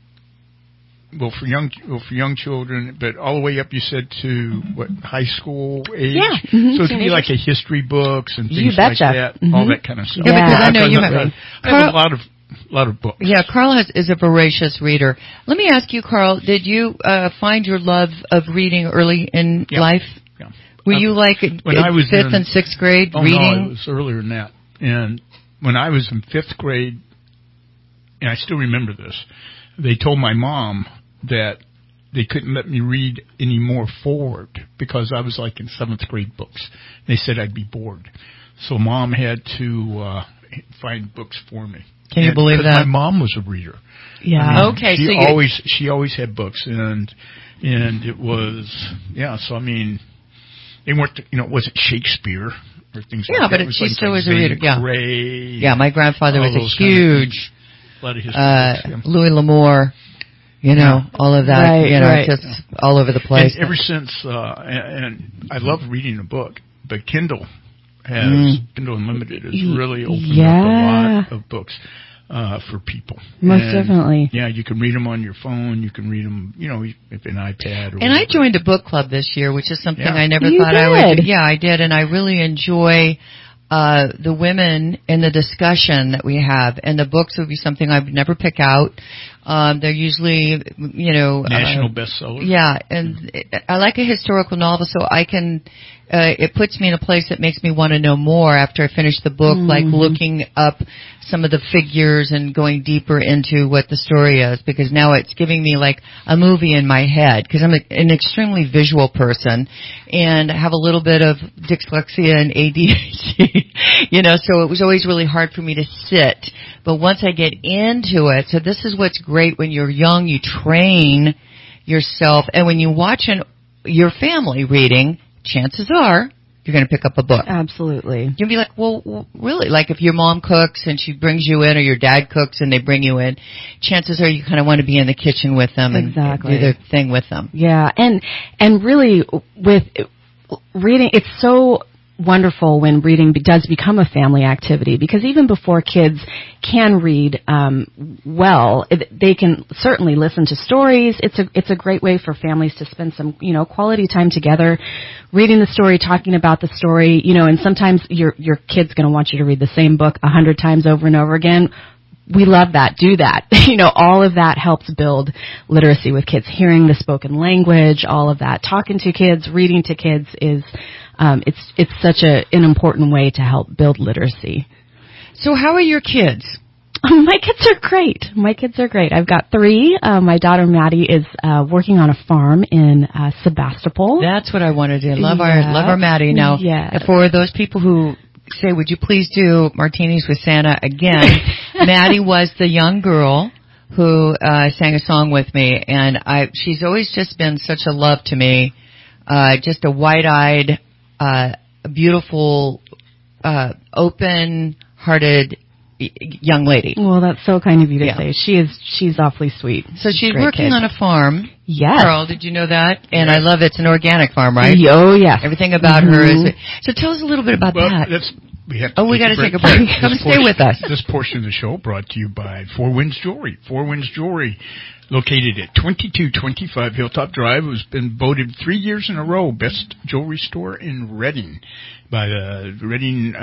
for young children, but all the way up, you said, to high school age? Yeah. Mm-hmm. So it can be like a history books and things like that, all that kind of stuff. Yeah, because I know you might. I have a lot of books. Yeah, Carl is a voracious reader. Let me ask you, Carl, did you find your love of reading early in life? Yeah. Were you like when I was 5th and 6th grade reading? No, it was earlier than that. And when I was in 5th grade, and I still remember this, they told my mom that they couldn't let me read any more forward because I was like in 7th grade books. They said I'd be bored. So Mom had to find books for me. Can you believe that? My mom was a reader. Yeah. I mean, okay. She always had books, and it was So I mean, they weren't. It wasn't Shakespeare or things like that. Yeah, but she still was a reader. Yeah. Gray, yeah, my grandfather was a huge a lot of history books, Louis L'Amour. All of that. Just all over the place. And ever since, and I love reading a book, but Kindle Kindle Unlimited has really opened up a lot of books for people. Most definitely. Yeah, you can read them on your phone. You can read them, if an iPad. And I joined a book club this year, which is something I never thought I would do. Yeah, I did, and I really enjoy the women in the discussion that we have. And the books would be something I would never pick out. They're usually, national bestsellers. Yeah, and I like a historical novel, so I can. It puts me in a place that makes me want to know more after I finish the book, like looking up some of the figures and going deeper into what the story is, because now it's giving me like a movie in my head, because I'm an extremely visual person and have a little bit of dyslexia and ADHD, so it was always really hard for me to sit. But once I get into it, so this is what's great when you're young, you train yourself, and when you watch your family reading, chances are you're going to pick up a book. Absolutely. You'll be like, well, really? Like if your mom cooks and she brings you in, or your dad cooks and they bring you in, chances are you kind of want to be in the kitchen with them and do their thing with them. Yeah, and really with reading, it's so wonderful when reading does become a family activity, because even before kids can read well, they can certainly listen to stories. It's a great way for families to spend some quality time together, reading the story, talking about the story, and sometimes your kid's going to want you to read the same book 100 times over and over again. We love that. Do that. All of that helps build literacy with kids. Hearing the spoken language, all of that. Talking to kids, reading to kids is, it's such an important way to help build literacy. So how are your kids? My kids are great. I've got 3. My daughter Maddie is working on a farm in Sebastopol. That's what I wanted to do. Love our Maddie. Now, for those people who say, would you please do Martinis with Santa again? Maddie was the young girl who sang a song with me, and she's always just been such a love to me. Just a wide-eyed, beautiful, open-hearted young lady. Well, that's so kind of you to say. She's awfully sweet. So she's working on a farm. Yes. Carl, did you know that? And I love it's an organic farm, right? Oh, yes. Everything about her is... So tell us a little bit about that. We got to take a break. Come stay with us. This portion of the show brought to you by Four Winds Jewelry. Four Winds Jewelry, located at 2225 Hilltop Drive, has been voted 3 years in a row best jewelry store in Reading by the Reading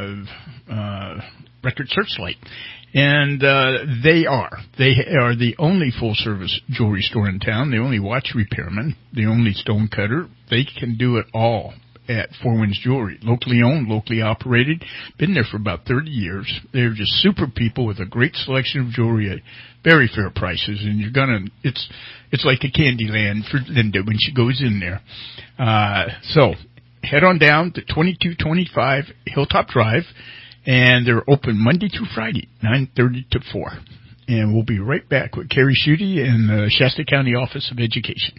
Record Searchlight. And they are the only full-service jewelry store in town, the only watch repairman, the only stone cutter. They can do it all at Four Winds Jewelry. Locally owned, locally operated. Been there for about 30 years. They're just super people with a great selection of jewelry at very fair prices. And it's like a candy land for Linda when she goes in there. So head on down to 2225 Hilltop Drive. And they're open Monday through Friday, 9:30 to 4. And we'll be right back with Carrie Schutte in the Shasta County Office of Education.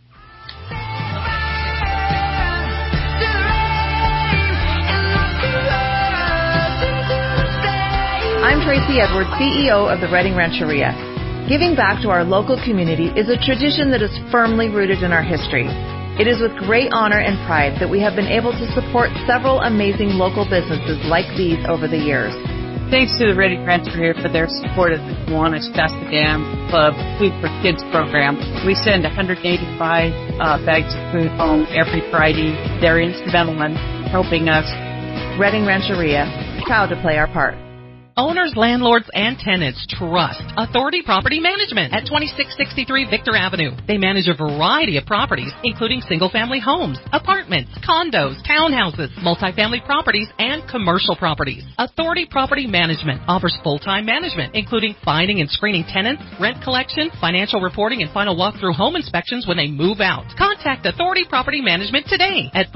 I'm Tracy Edwards, CEO of the Reading Rancheria. Giving back to our local community is a tradition that is firmly rooted in our history. It is with great honor and pride that we have been able to support several amazing local businesses like these over the years. Thanks to the Reading Rancheria for their support of the Kiwanis Shasta Dam Club Food for Kids program. We send 185 bags of food home every Friday. They're instrumental in helping us. Reading Rancheria, proud to play our part. Owners, landlords, and tenants trust Authority Property Management at 2663 Victor Avenue. They manage a variety of properties, including single-family homes, apartments, condos, townhouses, multifamily properties, and commercial properties. Authority Property Management offers full-time management, including finding and screening tenants, rent collection, financial reporting, and final walkthrough home inspections when they move out. Contact Authority Property Management today at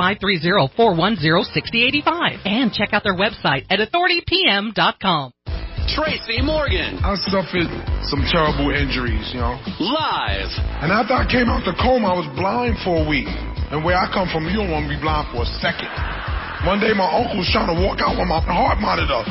530-410-6085 and check out their website at authoritypm.com. Tracy Morgan. I suffered some terrible injuries, Live. And after I came out the coma, I was blind for a week. And where I come from, you don't want to be blind for a second. One day, my uncle was trying to walk out with my heart monitor.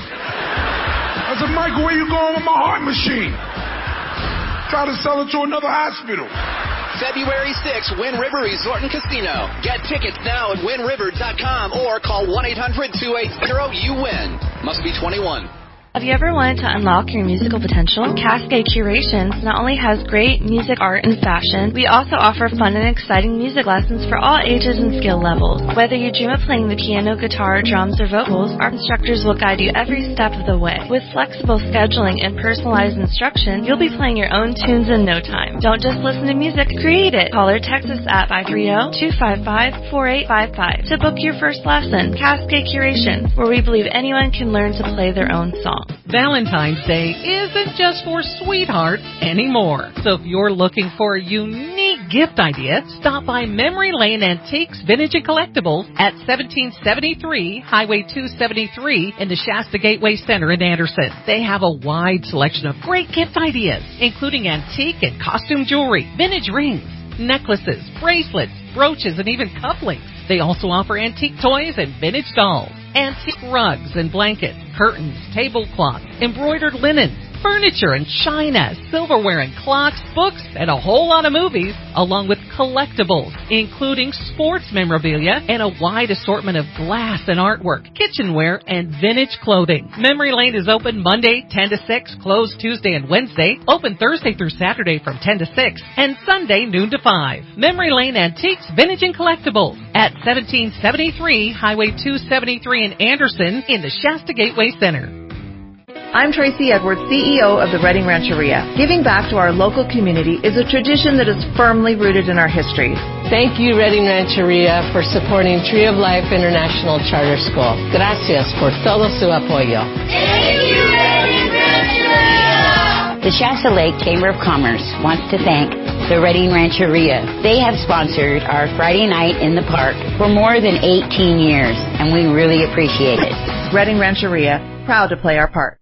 I said, Michael, where you going with my heart machine? Try to sell it to another hospital. February 6th, Wind River Resort and Casino. Get tickets now at windriver.com or call 1-800-280-YOU-WIN. Must be 21. Have you ever wanted to unlock your musical potential? Cascade Curations not only has great music, art, and fashion, we also offer fun and exciting music lessons for all ages and skill levels. Whether you dream of playing the piano, guitar, drums, or vocals, our instructors will guide you every step of the way. With flexible scheduling and personalized instruction, you'll be playing your own tunes in no time. Don't just listen to music, create it. Call or text us at 530-255-4855 to book your first lesson. Cascade Curations, where we believe anyone can learn to play their own song. Valentine's Day isn't just for sweethearts anymore. So if you're looking for a unique gift idea, stop by Memory Lane Antiques, Vintage, and Collectibles at 1773 Highway 273 in the Shasta Gateway Center in Anderson. They have a wide selection of great gift ideas, including antique and costume jewelry, vintage rings, necklaces, bracelets, brooches, and even cufflinks. They also offer antique toys and vintage dolls, antique rugs and blankets, curtains, tablecloths, embroidered linen, furniture and china, silverware and clocks, books, and a whole lot of movies, along with collectibles, including sports memorabilia and a wide assortment of glass and artwork, kitchenware, and vintage clothing. Memory Lane is open Monday 10 to 6, closed Tuesday and Wednesday, open Thursday through Saturday from 10 to 6, and Sunday noon to 5. Memory Lane Antiques, Vintage, and Collectibles at 1773 Highway 273 in Anderson in the Shasta Gateway Center. I'm Tracy Edwards, CEO of the Redding Rancheria. Giving back to our local community is a tradition that is firmly rooted in our history. Thank you, Redding Rancheria, for supporting Tree of Life International Charter School. Gracias por todo su apoyo. Thank you, Redding Rancheria! The Shasta Lake Chamber of Commerce wants to thank the Redding Rancheria. They have sponsored our Friday night in the park for more than 18 years, and we really appreciate it. Redding Rancheria, proud to play our part.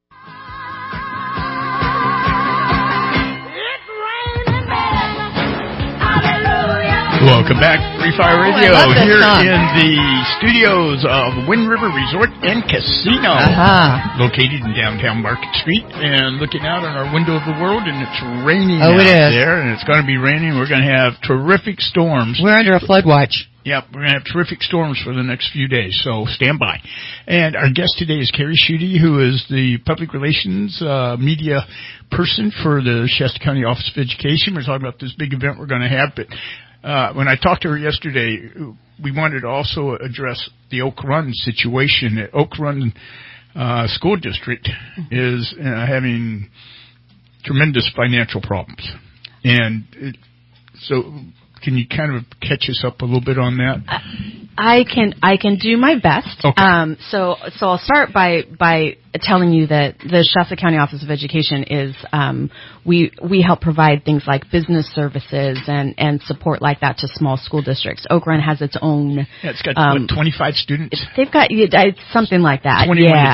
Welcome back, Free Fire Radio, here in the studios of Wind River Resort and Casino, located in downtown Market Street, and looking out on our window of the world, and it's raining out there, and it's going to be raining. We're going to have terrific storms. We're under a flood watch. Yep, we're going to have terrific storms for the next few days, so stand by. And our guest today is Carrie Schutte, who is the public relations media person for the Shasta County Office of Education. We're talking about this big event we're going to have, but when I talked to her yesterday, we wanted to also address the Oak Run situation. The Oak Run School District is having tremendous financial problems. And so can you kind of catch us up a little bit on that? I can do my best. Okay. So I'll start by telling you that the Shasta County Office of Education is we help provide things like business services and support like that to small school districts. Oak Run has its own. Yeah, it's got 25 students. They've got it's something like that.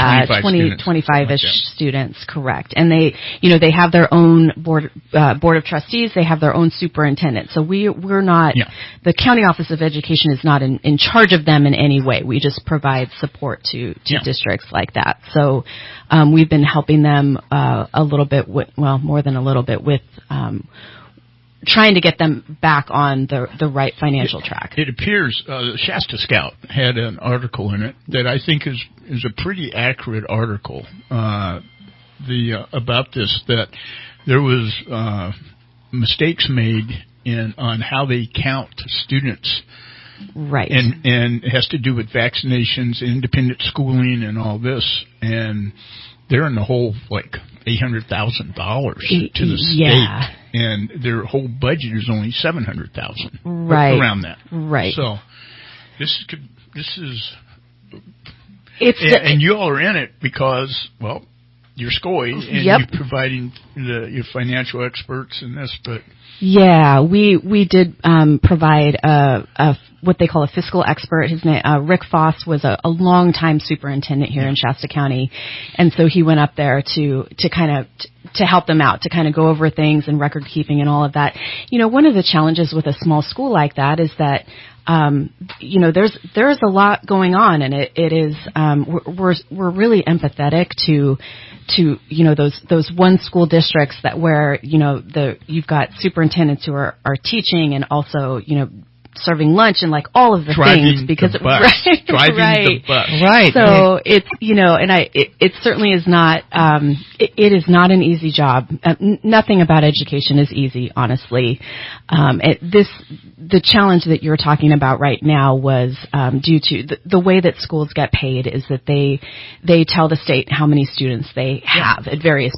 25-ish students, correct. And they have their own board of trustees. They have their own superintendent. So we're not the County Office of Education is not in charge of them in any way. We just provide support to districts like that. So we've been helping them a little bit more than a little bit with trying to get them back on the right financial track. It appears Shasta Scout had an article in it that I think is a pretty accurate article about this, that there was mistakes made on how they count students. Right. And it has to do with vaccinations, independent schooling, and all this. And they're in the hole like $800,000 to the state. And their whole budget is only $700,000. Right. Around that. Right. So this is and you all are in it because, well, you're SCOI and you're providing your financial experts in this, but yeah, we did provide a what they call a fiscal expert. His name Rick Foss was a longtime superintendent here in Shasta County, and so he went up there to kind of to help them out, to kind of go over things and record keeping and all of that. You know, one of the challenges with a small school like that is that there's a lot going on, and it is we're really empathetic to those one school districts that where you've got superintendents who are teaching and also serving lunch and like all of the things because the bus. Right. So it's it certainly is not it is not an easy job. Nothing about education is easy, honestly. The challenge that you're talking about right now was due to the way that schools get paid is that they tell the state how many students they have at various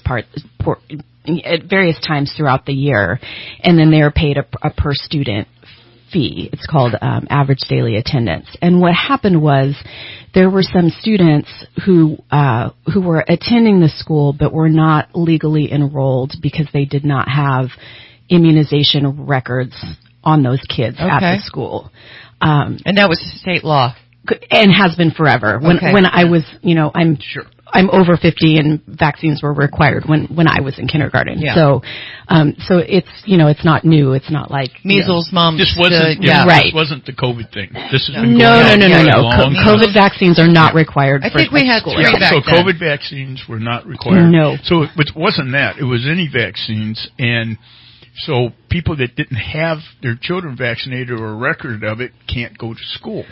at various times throughout the year, and then they are paid a per student fee. It's called average daily attendance. And what happened was there were some students who were attending the school but were not legally enrolled because they did not have immunization records on those kids at the school. And that was state law. And has been forever. When I was, I'm I'm over 50 and vaccines were required when I was in kindergarten. Yeah. So it's, it's not new. It's not like measles, mumps. This wasn't, right. This wasn't the COVID thing. This has been No. COVID vaccines are not required. I think we had school. 3 back so then. COVID vaccines were not required. No. So it wasn't that. It was any vaccines. And so people that didn't have their children vaccinated or a record of it can't go to school.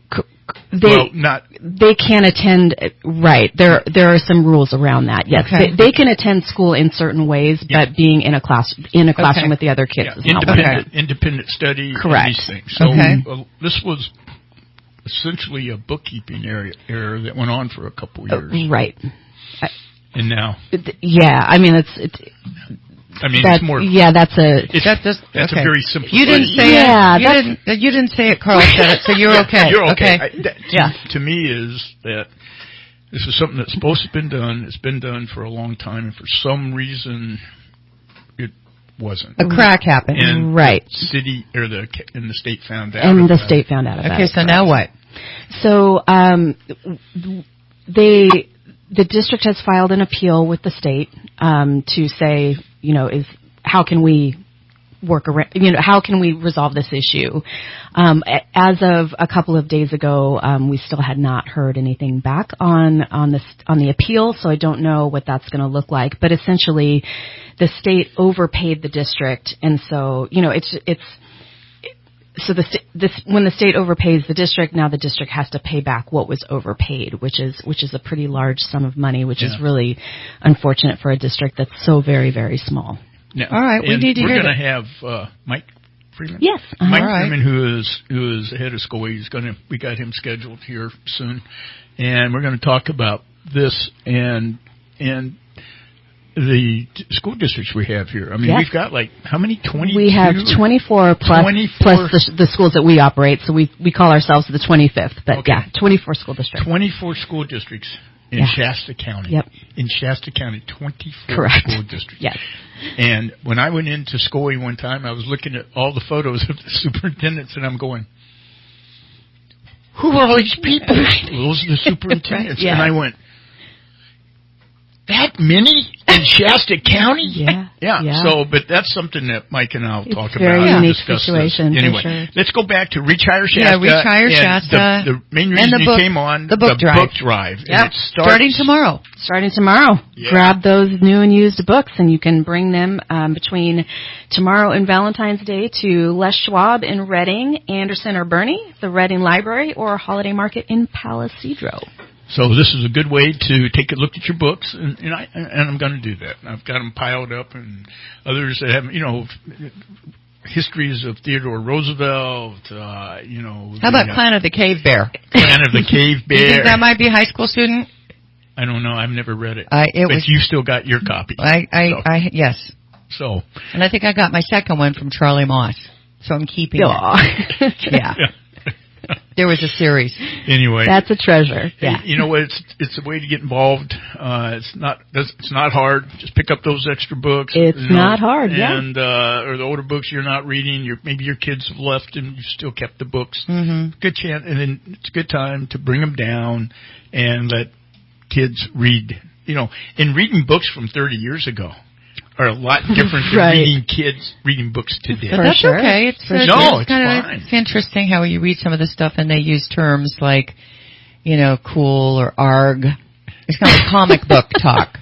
They can attend, right. There are some rules around that. Yes. Okay. They can attend school in certain ways, but being in a classroom with the other kids is not one of them. Independent study. Correct. And these things. So this was essentially a bookkeeping error that went on for a couple years. Right. And now. Yeah. I mean, it's more. Yeah, that's a very simple. You didn't say it. You didn't say it. Carl said it, so you're okay. You're okay. To me, is that this is something that's supposed to have been done. It's been done for a long time, and for some reason, it wasn't. A crack happened. And right. The city or the state found out. And the state found out about it. Okay, so now what? So the district has filed an appeal with the state to say, how can we work around, how can we resolve this issue? As of a couple of days ago, we still had not heard anything back on the appeal, so I don't know what that's going to look like. But essentially, the state overpaid the district, and so when the state overpays the district, now the district has to pay back what was overpaid, which is a pretty large sum of money, which is really unfortunate for a district that's so very, very small. Yeah. All right, we need to hear. We're going to have Mike Freeman. Yes, Mike Freeman, who is the head of school. We got him scheduled here soon, and we're going to talk about this and the school districts we have here. I mean, we've got how many? 22? We have 24 plus the schools that we operate. So we call ourselves the 25th. But 24 school districts. 24 school districts in Shasta County. Yep. In Shasta County, 24 Correct. School districts. Yes. And when I went into SCOE one time, I was looking at all the photos of the superintendents, and I'm going, who are all these people? Those are the superintendents. Yeah. And I went, that many in Shasta County? Yeah. So, but that's something that Mike and I'll talk about. Very unique discuss situation. Anyway, sure. let's go back to Reach Higher Shasta. Yeah, Reach Higher Shasta. The main reason you came on, the book drive. Yep. And it starting tomorrow. Yeah. Grab those new and used books, and you can bring them between tomorrow and Valentine's Day to Les Schwab in Reading, Anderson or Bernie, the Reading Library, or Holiday Market in Palisadro. So this is a good way to take a look at your books, and I'm going to do that. I've got them piled up, and others that have, histories of Theodore Roosevelt, How about Clan of the Cave Bear? Clan of the Cave Bear. You think that might be a high school student? I don't know. I've never read it. But you still got your copy. Yes. So. And I think I got my second one from Charlie Moss, so I'm keeping it. Yeah. There was a series. Anyway, that's a treasure. Yeah. You know what? It's a way to get involved. It's not hard. Just pick up those extra books. It's not hard. And or the older books you're not reading. Maybe your kids have left and you still kept the books. Mm-hmm. Good chance, and then it's a good time to bring them down and let kids read. And reading books from 30 years ago are a lot different than reading books today. But that's okay. It's fine. It's interesting how you read some of the stuff and they use terms like, cool or arg. It's kind of comic book talk,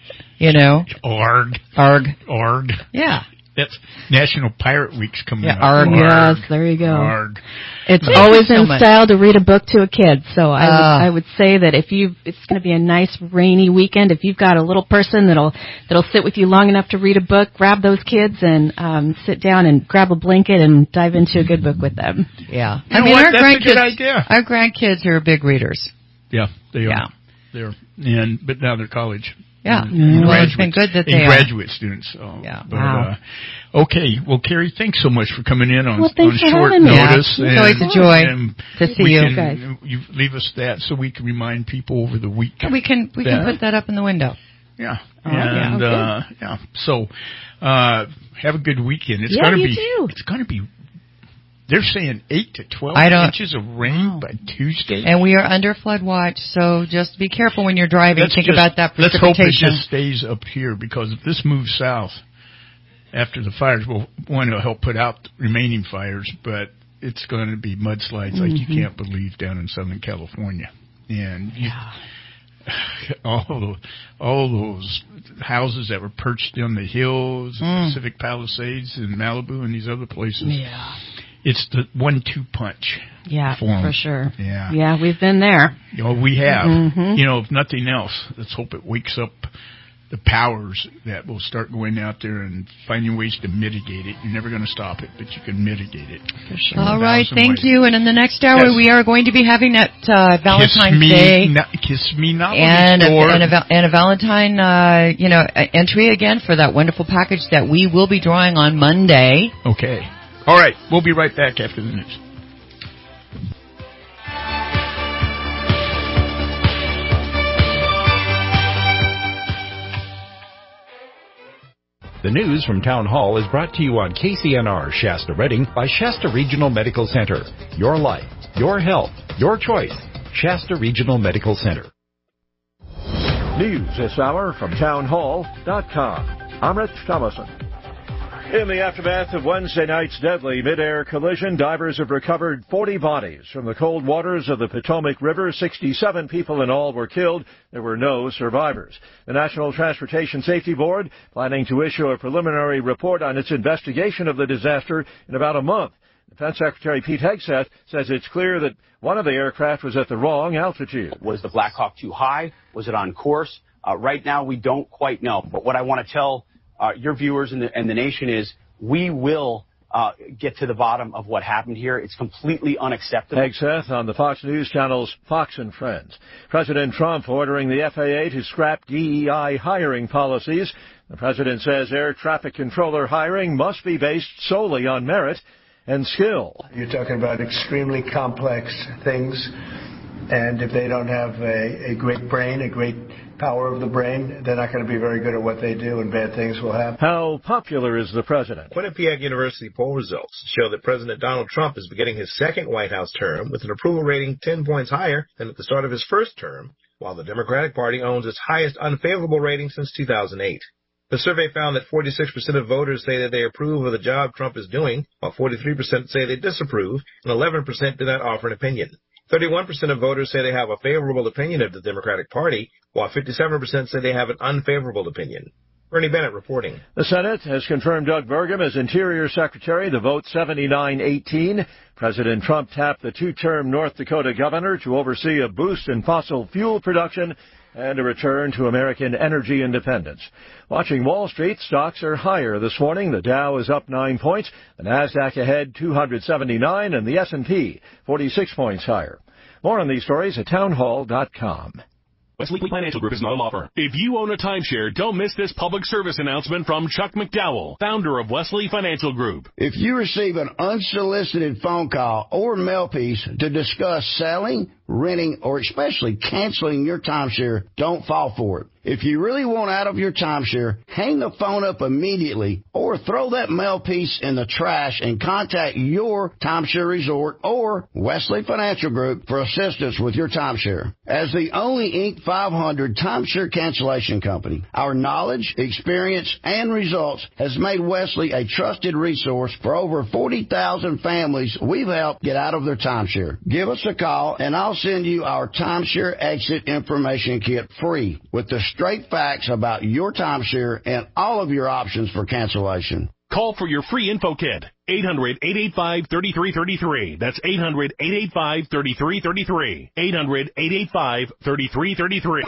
Arg. Yeah. That's National Pirate Week's coming up. Arg. Yes, there you go. Arg. It's always in style to read a book to a kid. So I would say that it's going to be a nice rainy weekend. If you've got a little person that'll sit with you long enough to read a book, grab those kids and sit down and grab a blanket and dive into a good book with them. Yeah. That's a good idea. Our grandkids are big readers. Yeah, they are. Yeah. But now they're college. Yeah. It's been good that they graduate students. So, yeah. Wow. Okay. Well, Carrie, thanks so much for coming in on short notice. Yeah. It's always a joy to see you. You leave us that so we can remind people over the week. We can put that up in the window. Yeah. So, have a good weekend. It's going to be They're saying 8 to 12 inches of rain by Tuesday. And we are under flood watch, so just be careful when you're driving. Think about that precipitation. Let's hope it just stays up here, because if this moves south after the fires, we'll want to help put out the remaining fires, but it's going to be mudslides like you can't believe down in Southern California. And all those houses that were perched on the hills, Pacific Palisades and Malibu and these other places. Yeah. It's the 1-2 punch. Yeah, for sure. Yeah. Yeah, we've been there. We have. If nothing else, let's hope it wakes up the powers that will start going out there and finding ways to mitigate it. You're never going to stop it, but you can mitigate it. For sure. All right, thank you. And in the next hour, we are going to be having that Valentine's Day. Kiss Me Not and a Valentine, entry again for that wonderful package that we will be drawing on Monday. Okay. All right. We'll be right back after the news. The news from Town Hall is brought to you on KCNR Shasta Redding by Shasta Regional Medical Center. Your life, your health, your choice. Shasta Regional Medical Center. News this hour from townhall.com. I'm Rich Thomason. In the aftermath of Wednesday night's deadly mid-air collision, divers have recovered 40 bodies from the cold waters of the Potomac River. 67 people in all were killed. There were no survivors. The National Transportation Safety Board planning to issue a preliminary report on its investigation of the disaster in about a month. Defense Secretary Pete Hegseth says it's clear that one of the aircraft was at the wrong altitude. Was the Black Hawk too high? Was it on course? Right now, we don't quite know. But what I want to tell your viewers and the nation is we will get to the bottom of what happened here. It's completely unacceptable. Hegseth on the Fox News channel's Fox and Friends. President Trump ordering the FAA to scrap DEI hiring policies. The president says air traffic controller hiring must be based solely on merit and skill. You're talking about extremely complex things, and if they don't have a great brain, a great power of the brain, they're not going to be very good at what they do, and bad things will happen. How popular is the president? Quinnipiac University poll results show that President Donald Trump is beginning his second White House term with an approval rating 10 points higher than at the start of his first term, while the Democratic Party owns its highest unfavorable rating since 2008. The survey found that 46% of voters say that they approve of the job Trump is doing, while 43% say they disapprove, and 11% do not offer an opinion. 31% of voters say they have a favorable opinion of the Democratic Party, while 57% say they have an unfavorable opinion. Ernie Bennett reporting. The Senate has confirmed Doug Burgum as Interior Secretary. The vote 79-18. President Trump tapped the two-term North Dakota governor to oversee a boost in fossil fuel production and a return to American energy independence. Watching Wall Street, stocks are higher this morning. The Dow is up 9 points, the Nasdaq ahead 279, and the S&P 46 points higher. More on these stories at townhall.com. Wesley Financial Group is not a law firm. If you own a timeshare, don't miss this public service announcement from Chuck McDowell, founder of Wesley Financial Group. If you receive an unsolicited phone call or mail piece to discuss selling, renting, or especially canceling your timeshare, don't fall for it. If you really want out of your timeshare, hang the phone up immediately or throw that mail piece in the trash and contact your timeshare resort or Wesley Financial Group for assistance with your timeshare. As the only Inc. 500 timeshare cancellation company, our knowledge, experience, and results has made Wesley a trusted resource for over 40,000 families we've helped get out of their timeshare. Give us a call and I'll send you our timeshare exit information kit free with the straight facts about your timeshare and all of your options for cancellation. Call for your free info kit. 800-885-3333. That's 800-885-3333. 800-885-3333.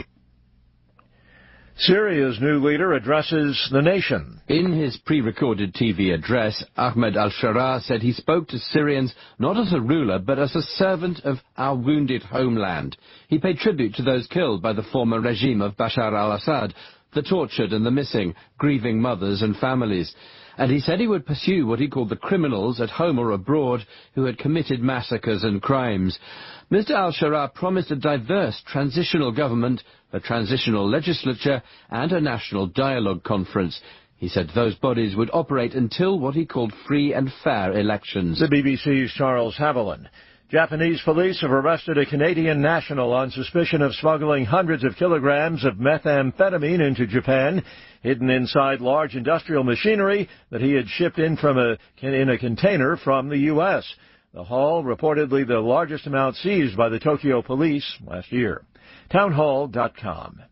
Syria's new leader addresses the nation. In his pre-recorded TV address, Ahmed al-Sharaa said he spoke to Syrians not as a ruler, but as a servant of our wounded homeland. He paid tribute to those killed by the former regime of Bashar al-Assad, the tortured and the missing, grieving mothers and families. And he said he would pursue what he called the criminals at home or abroad who had committed massacres and crimes. Mr. al-Sharaa promised a diverse transitional government, a transitional legislature, and a national dialogue conference. He said those bodies would operate until what he called free and fair elections. The BBC's Charles Haviland. Japanese police have arrested a Canadian national on suspicion of smuggling hundreds of kilograms of methamphetamine into Japan, hidden inside large industrial machinery that he had shipped in a container from the U.S. The haul, reportedly the largest amount seized by the Tokyo police last year. Townhall.com.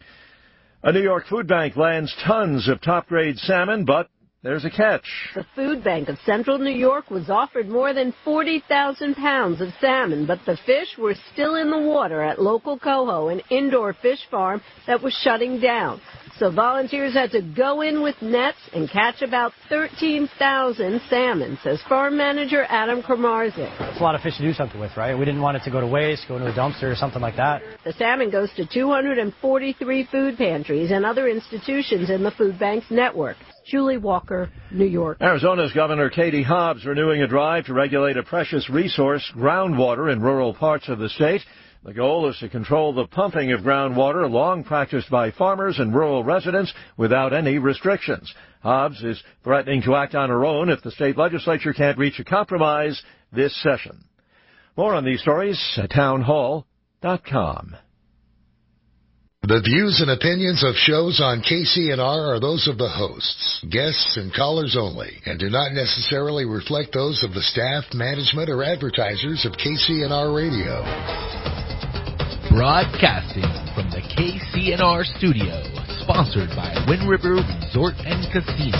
A New York food bank lands tons of top-grade salmon, but there's a catch. The food bank of Central New York was offered more than 40,000 pounds of salmon, but the fish were still in the water at local Coho, an indoor fish farm that was shutting down. So volunteers had to go in with nets and catch about 13,000 salmon, says farm manager Adam Kramarzik. It's a lot of fish to do something with, right? We didn't want it to go to waste, go into a dumpster or something like that. The salmon goes to 243 food pantries and other institutions in the food bank's network. Julie Walker, New York. Arizona's Governor Katie Hobbs renewing a drive to regulate a precious resource, groundwater, in rural parts of the state. The goal is to control the pumping of groundwater, long practiced by farmers and rural residents without any restrictions. Hobbs is threatening to act on her own if the state legislature can't reach a compromise this session. More on these stories at townhall.com. The views and opinions of shows on KCNR are those of the hosts, guests, and callers only, and do not necessarily reflect those of the staff, management, or advertisers of KCNR Radio. Broadcasting from the KCNR studio, sponsored by Wind River Resort and Casino.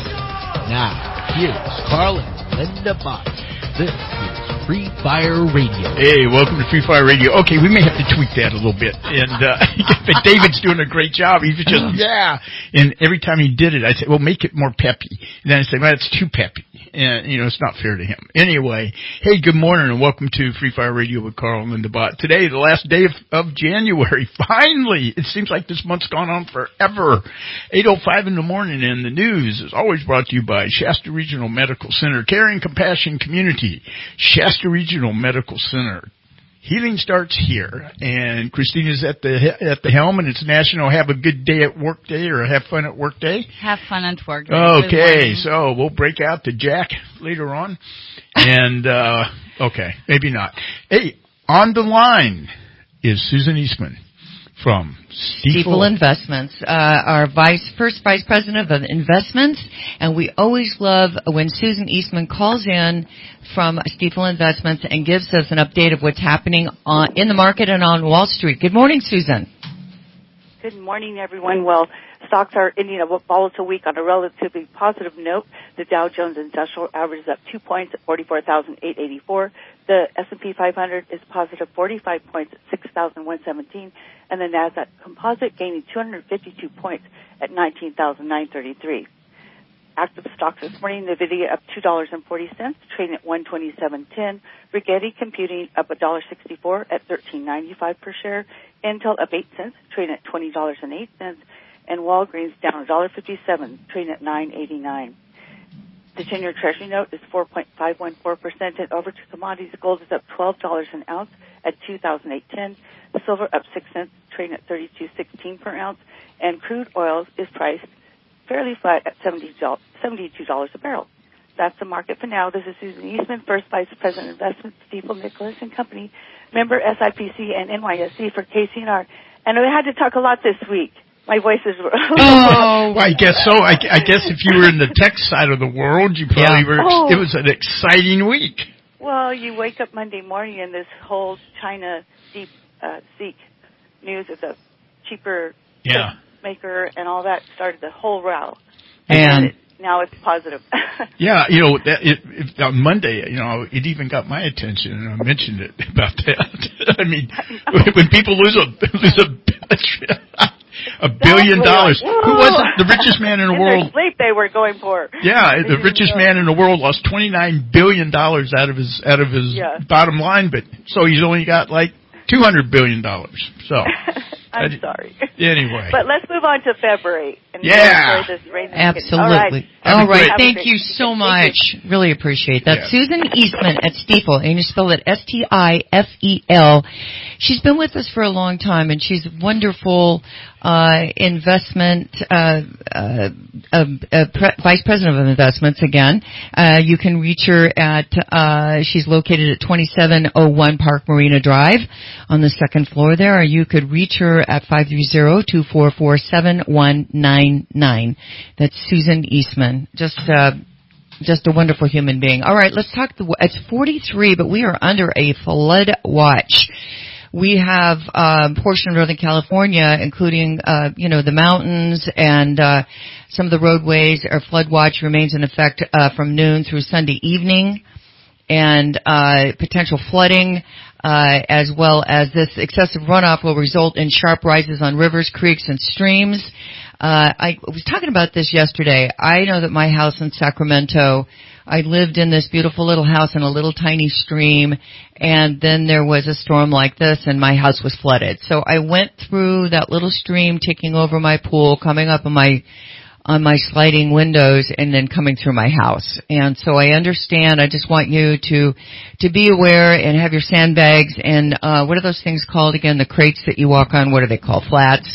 Now, here's Carl and Linda Bott. This is Free Fire Radio. Hey, welcome to Free Fire Radio. Okay, we may have to tweak that a little bit. And but David's doing a great job. He's just, yeah. And every time he did it, I said, well, make it more peppy. And then I said, well, it's too peppy. And, it's not fair to him. Anyway, hey, good morning and welcome to Free Fire Radio with Carl and Linda Bott. Today, the last day of January. Finally! It seems like this month's gone on forever. 8:05 in the morning, and the news is always brought to you by Shasta Regional Medical Center. Caring Compassion Community. Shasta Regional Medical Center. Healing starts here, and Christina's at the helm, and it's National Have a Good Day at Work Day, or Have Fun at Work Day. Have fun at work day. Okay, so we'll break out to Jack later on, and okay, maybe not. Hey, on the line is Susan Eastman from Stifel Investments, our first vice president of investments, and we always love when Susan Eastman calls in from Stifel Investments and gives us an update of what's happening in the market and on Wall Street. Good morning, Susan. Good morning, everyone. Well, stocks are ending a volatile week on a relatively positive note. The Dow Jones Industrial Average is up 2 points at 44,884. The S&P 500 is positive 45 points at 6,117. And the NASDAQ Composite gaining 252 points at 19,933. Active stocks this morning, NVIDIA up $2.40, trading at $127.10. Rigetti Computing up $1.64 at $13.95 per share. Intel up 8 cents, trading at $20.08. And Walgreens down $1.57, trading at $9.89. The 10-year Treasury note is 4.514%, and over to commodities, gold is up $12 an ounce at $2,810. Silver up 6 cents, trading at $32.16 per ounce, and crude oil is priced fairly flat at $72 a barrel. That's the market for now. This is Susan Eastman, First Vice President of Investments, Stifel Nicolaus & Company, member SIPC and NYSE for KCNR. And we had to talk a lot this week. My voice is... Oh, I guess so. I guess if you were in the tech side of the world, you probably were... It was an exciting week. Well, you wake up Monday morning and this whole China DeepSeek news of the cheaper maker and all that started the whole row. And now it's positive. Yeah, on Monday, it even got my attention, and I mentioned it about that. I mean, when people lose $1 billion. Who was it? The richest man in the world. In their sleep they were going for. Yeah, the richest man in the world lost $29 billion out of his bottom line, but so he's only got like $200 billion. So I'm sorry. Anyway. But let's move on to February. And absolutely. All right. Thank you so much. Really appreciate that. Yeah. Susan Eastman at Stifel, and you spell it Stifel. She's been with us for a long time, and she's wonderful investment, Vice President of Investments again. You can reach her at, she's located at 2701 Park Marina Drive on the second floor there, or you could reach her at 530-244-7199. That's Susan Eastman. Just a wonderful human being. All right, let's talk. It's 43, but we are under a flood watch. We have a portion of Northern California, including, the mountains and some of the roadways. Our flood watch remains in effect from noon through Sunday evening, and potential flooding, as well as this excessive runoff will result in sharp rises on rivers, creeks, and streams. I was talking about this yesterday. I know that my house in Sacramento, I lived in this beautiful little house in a little tiny stream, and then there was a storm like this, and my house was flooded. So I went through that little stream, taking over my pool, coming up on my sliding windows, and then coming through my house. And so I understand. I just want you to be aware and have your sandbags and what are those things called again? The crates that you walk on. What are they called? Flats.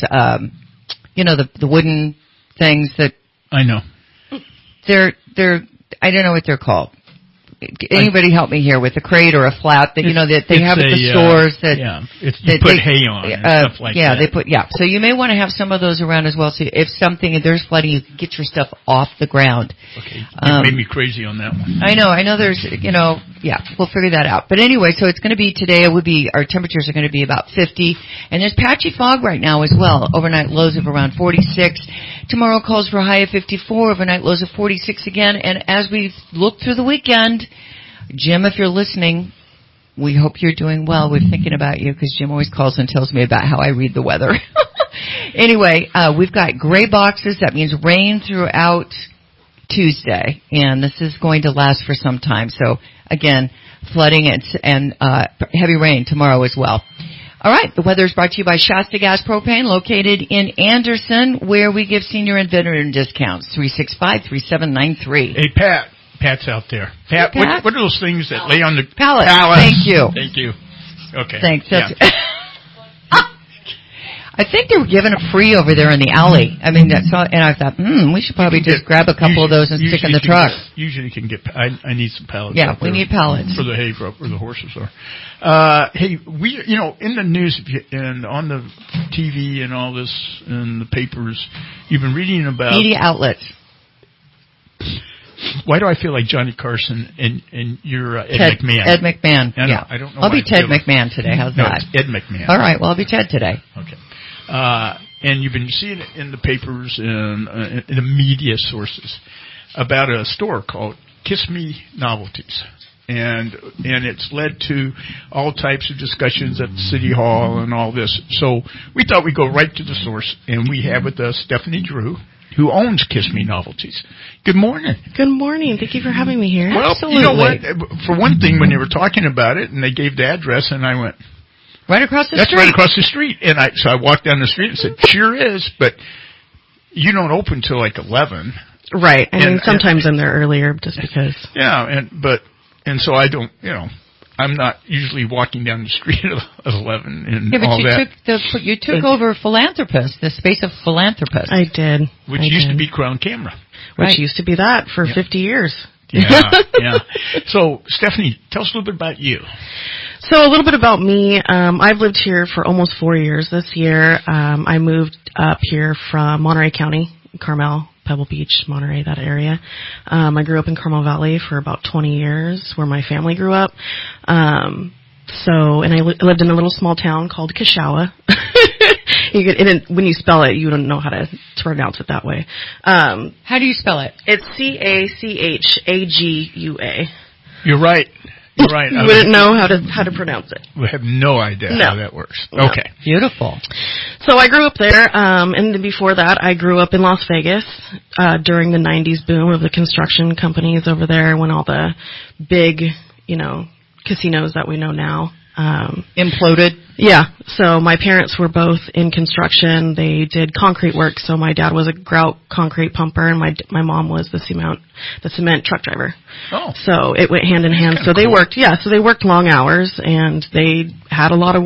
The wooden things that I know. They're I don't know what they're called. Anybody help me here with a crate or a flat that that they have at the stores that you put hay on and stuff like that. So you may want to have some of those around as well. So if there's flooding, you can get your stuff off the ground. Okay, you made me crazy on that one. I know. There's we'll figure that out. But anyway, so it's going to be today. Our temperatures are going to be about 50, and there's patchy fog right now as well. Overnight lows of around 46. Tomorrow calls for a high of 54. Overnight lows of 46 again. And as we look through the weekend, Jim, if you're listening, we hope you're doing well. We're thinking about you because Jim always calls and tells me about how I read the weather. Anyway, we've got gray boxes. That means rain throughout Tuesday, and this is going to last for some time. So, again, flooding and heavy rain tomorrow as well. All right, the weather is brought to you by Shasta Gas Propane, located in Anderson, where we give senior and veteran discounts, 365-3793. Hey, Pat's out there. Pat, hey, Pat? What are those things that lay on the pallets? Thank you. Okay. Thanks. I think they were giving it free over there in the alley. I mean, and I thought, we should probably just grab a couple of those and stick in the truck. Usually you can get, I need some pallets. Yeah, we need pallets. For the hay, where the horses are. Hey, in the news and on the TV and all this, and the papers, you've been reading about... media outlets. Why do I feel like Johnny Carson and you're Ed McMahon? Ed McMahon, yeah. I don't know. I'll be Ted McMahon today. How's that? It's Ed McMahon. All right, well, I'll be Ted today. Okay. And you've been seeing it in the papers and in the media sources about a store called Kiss Me Novelties. And it's led to all types of discussions at the City Hall and all this. So we thought we'd go right to the source, and we have with us Stephanie Drew, who owns Kiss Me Novelties. Good morning. Good morning. Thank you for having me here. Well, absolutely. You know what? For one thing, when they were talking about it, and they gave the address, and I went, right across the street. That's right across the street. And so I walked down the street and said, sure is, but you don't open till like 11. Right. I mean, sometimes I'm there earlier just because. Yeah, and so I don't, I'm not usually walking down the street at 11 and all that. You took over Philanthropist, the space of Philanthropist. I did. Which used to be Crown Camera. Which used to be that for 50 years. Yeah. So, Stephanie, tell us a little bit about you. So, a little bit about me. I've lived here for almost 4 years this year. I moved up here from Monterey County, Carmel, Pebble Beach, Monterey, that area. I grew up in Carmel Valley for about 20 years, where my family grew up. And I lived in a little small town called Kashawa. When you spell it, you don't know how to pronounce it that way. How do you spell it? It's Cachagua. You're right. You're right. You wouldn't know how to pronounce it. We have no idea how that works. No. Okay. Beautiful. So I grew up there, and then before that, I grew up in Las Vegas during the 90s boom of the construction companies over there, when all the big, casinos that we know now imploded. Yeah. So my parents were both in construction. They did concrete work. So my dad was a grout concrete pumper, and my mom was the cement truck driver. Oh. So it went hand in hand. So they worked long hours, and they had a lot of work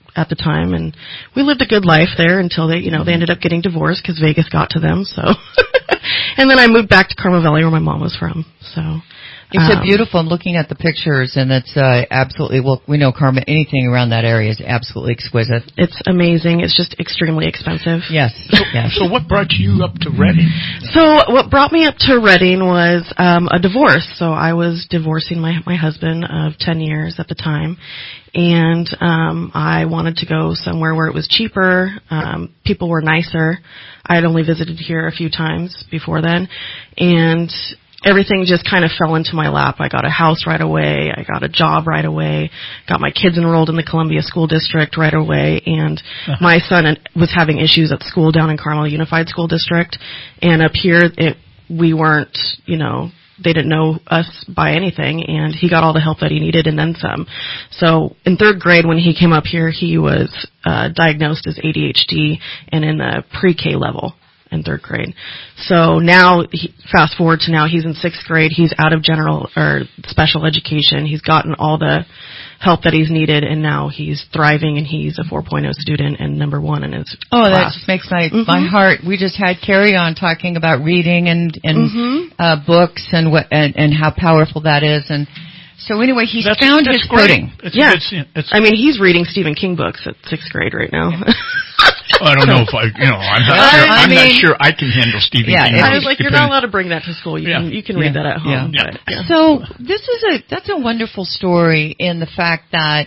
at the time, and we lived a good life there until they ended up getting divorced because Vegas got to them. So, and then I moved back to Carmel Valley where my mom was from. So. It's so beautiful. I'm looking at the pictures, and it's absolutely, well, we know Carmel, anything around that area is absolutely exquisite. It's amazing. It's just extremely expensive. Yes. Yes. So what brought you up to Redding? So what brought me up to Redding was a divorce. So I was divorcing my husband of 10 years at the time, and I wanted to go somewhere where it was cheaper, people were nicer. I had only visited here a few times before then, and everything just kind of fell into my lap. I got a house right away. I got a job right away. Got my kids enrolled in the Columbia School District right away. And my son was having issues at school down in Carmel Unified School District. And up here, we weren't, they didn't know us by anything. And he got all the help that he needed and then some. So in 3rd grade, when he came up here, he was diagnosed as ADHD and in the pre-K level. In 3rd grade. So now, fast forward to now, he's in 6th grade. He's out of general or special education. He's gotten all the help that he's needed, and now he's thriving, and he's a 4.0 student and number 1 in his class. That just makes my heart. We just had Carrie on talking about reading and books and how powerful that is. And so anyway, he's found his footing. I mean, he's reading Stephen King books at 6th grade right now. I don't know if I'm not sure I can handle Stephen King. I was like, you're not allowed to bring that to school. You can read that at home. Yeah. So that's a wonderful story in the fact that,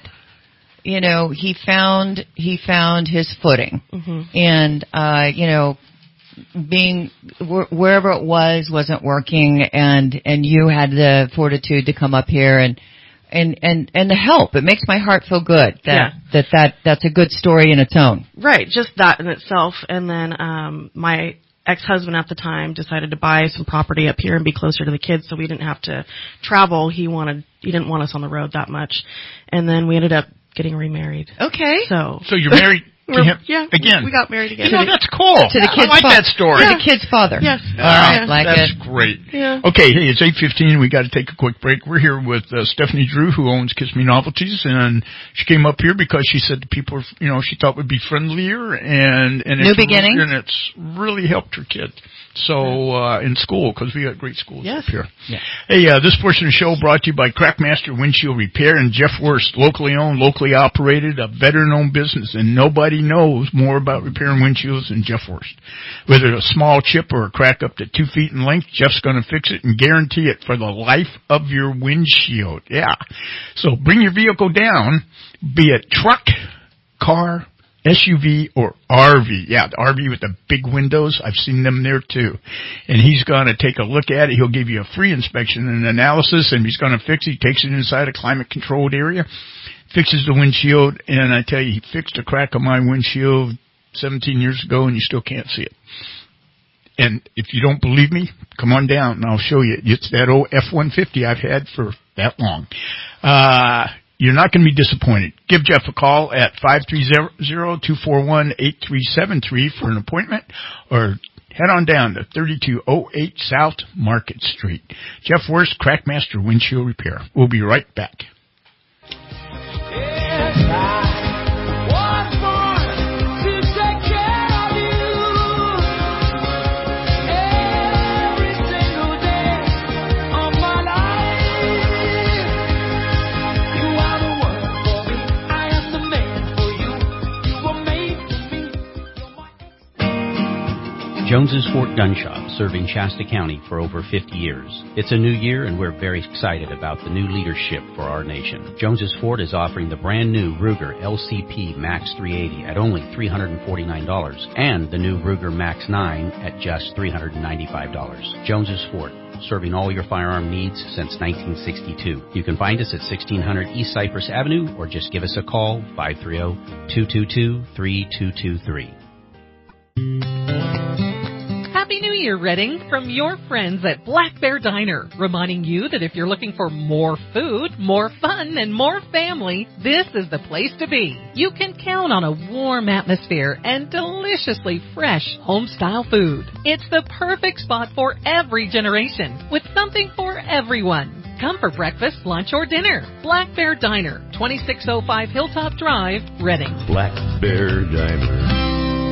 he found his footing. And, being wherever it wasn't working, and you had the fortitude to come up here and the help. It makes my heart feel good that's a good story in its own. Right, just that in itself. And then my ex-husband at the time decided to buy some property up here and be closer to the kids, so we didn't have to travel. He didn't want us on the road that much, and then we ended up getting remarried. Okay. So you're married. Again. We got married again. That's cool. To the kid's I like that story. To the kid's father. Yes. All right. That's great. Yeah. Okay, hey, it's 8:15. We got to take a quick break. We're here with Stephanie Drew, who owns Kiss Me Novelties, and she came up here because she said the people, she thought would be friendlier and New beginning. And it's really helped her kid. So in school, because we got great schools up here. Yeah. Hey, this portion of the show brought to you by Crackmaster Windshield Repair and Jeff Wurst, locally owned, locally operated, a veteran-owned business, and nobody knows more about repairing windshields than Jeff Wurst. Whether it's a small chip or a crack up to 2 feet in length, Jeff's going to fix it and guarantee it for the life of your windshield. Yeah. So bring your vehicle down, be it truck, car, SUV or RV. Yeah, the RV with the big windows. I've seen them there too. And he's going to take a look at it. He'll give you a free inspection and analysis, and he's going to fix it. He takes it inside a climate controlled area, fixes the windshield, and I tell you, he fixed a crack on my windshield 17 years ago, and you still can't see it. And if you don't believe me, come on down and I'll show you. It's that old F-150 I've had for that long. You're not going to be disappointed. Give Jeff a call at 530-241-8373 for an appointment, or head on down to 3208 South Market Street. Jeff Wurst, Crackmaster Windshield Repair. We'll be right back. Jones's Fort Gun Shop, serving Shasta County for over 50 years. It's a new year, and we're very excited about the new leadership for our nation. Jones's Fort is offering the brand new Ruger LCP Max 380 at only $349, and the new Ruger Max 9 at just $395. Jones's Fort, serving all your firearm needs since 1962. You can find us at 1600 East Cypress Avenue, or just give us a call, 530-222-3223. Happy New Year, Redding, from your friends at Black Bear Diner, reminding you that if you're looking for more food, more fun, and more family, this is the place to be. You can count on a warm atmosphere and deliciously fresh home-style food. It's the perfect spot for every generation, with something for everyone. Come for breakfast, lunch, or dinner. Black Bear Diner, 2605 Hilltop Drive, Reading. Black Bear Diner.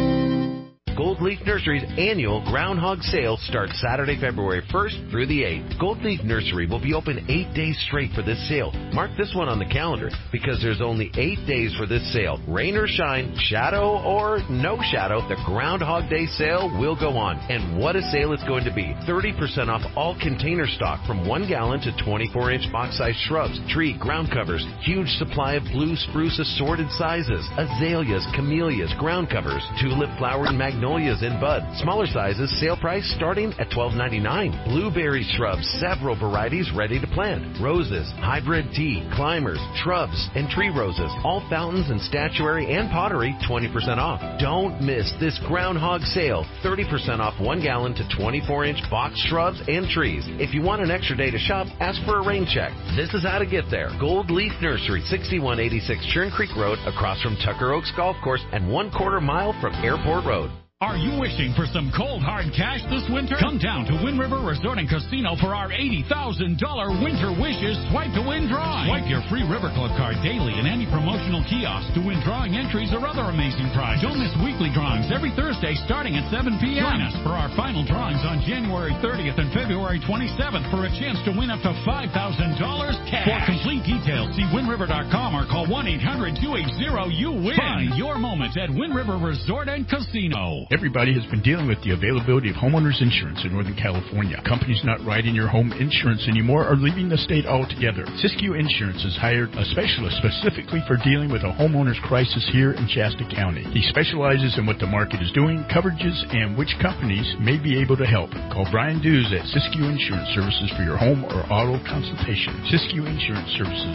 Gold Leaf Nursery's annual Groundhog Sale starts Saturday, February 1st through the 8th. Gold Leaf Nursery will be open 8 days straight for this sale. Mark this one on the calendar because there's only 8 days for this sale. Rain or shine, shadow or no shadow, the Groundhog Day sale will go on. And what a sale it's going to be. 30% off all container stock from 1 gallon to 24-inch box-sized shrubs, tree, ground covers, huge supply of blue spruce assorted sizes, azaleas, camellias, ground covers, tulip, flower, and magnolias in bud. Smaller sizes, sale price starting at $12.99. Blueberry shrubs, several varieties ready to plant. Roses, hybrid tea, climbers, shrubs, and tree roses. All fountains and statuary and pottery 20% off. Don't miss this Groundhog Sale. 30% off 1 gallon to 24-inch box shrubs and trees. If you want an extra day to shop, ask for a rain check. This is how to get there. Gold Leaf Nursery, 6186 Churn Creek Road, across from Tucker Oaks Golf Course and 1/4 mile from Airport Road. Are you wishing for some cold, hard cash this winter? Come down to Wind River Resort and Casino for our $80,000 Winter Wishes Swipe to Win drawing. Swipe your free River Club card daily in any promotional kiosk to win drawing entries or other amazing prizes. Don't miss weekly drawings every Thursday starting at 7 p.m. Join us for our final drawings on January 30th and February 27th for a chance to win up to $5,000 cash. For complete details, see windriver.com or call 1-800-280-YOU-WIN. Find your moment at Wind River Resort and Casino. Everybody has been dealing with the availability of homeowners insurance in Northern California. Companies not writing your home insurance anymore are leaving the state altogether. Siskiyou Insurance has hired a specialist specifically for dealing with a homeowner's crisis here in Shasta County. He specializes in what the market is doing, coverages, and which companies may be able to help. Call Brian Dews at Siskiyou Insurance Services for your home or auto consultation. Siskiyou Insurance Services,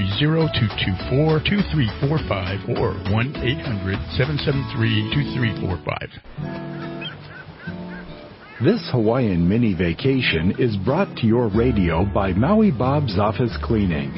530-224-2345 or 1-800-773-2345. This Hawaiian mini vacation is brought to your radio by Maui Bob's Office Cleaning.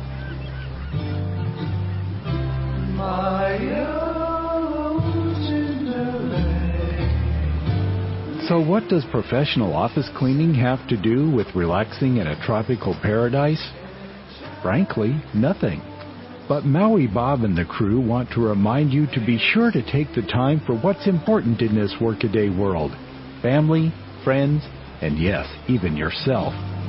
So what does professional office cleaning have to do with relaxing in a tropical paradise? Frankly, nothing. But Maui Bob and the crew want to remind you to be sure to take the time for what's important in this workaday world. Family, friends, and yes, even yourself.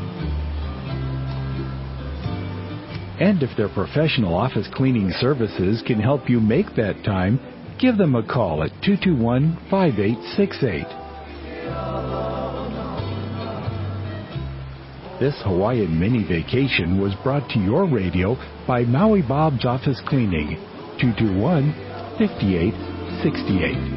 And if their professional office cleaning services can help you make that time, give them a call at 221-5868. This Hawaiian mini vacation was brought to your radio by Maui Bob's Office Cleaning, 221-5868.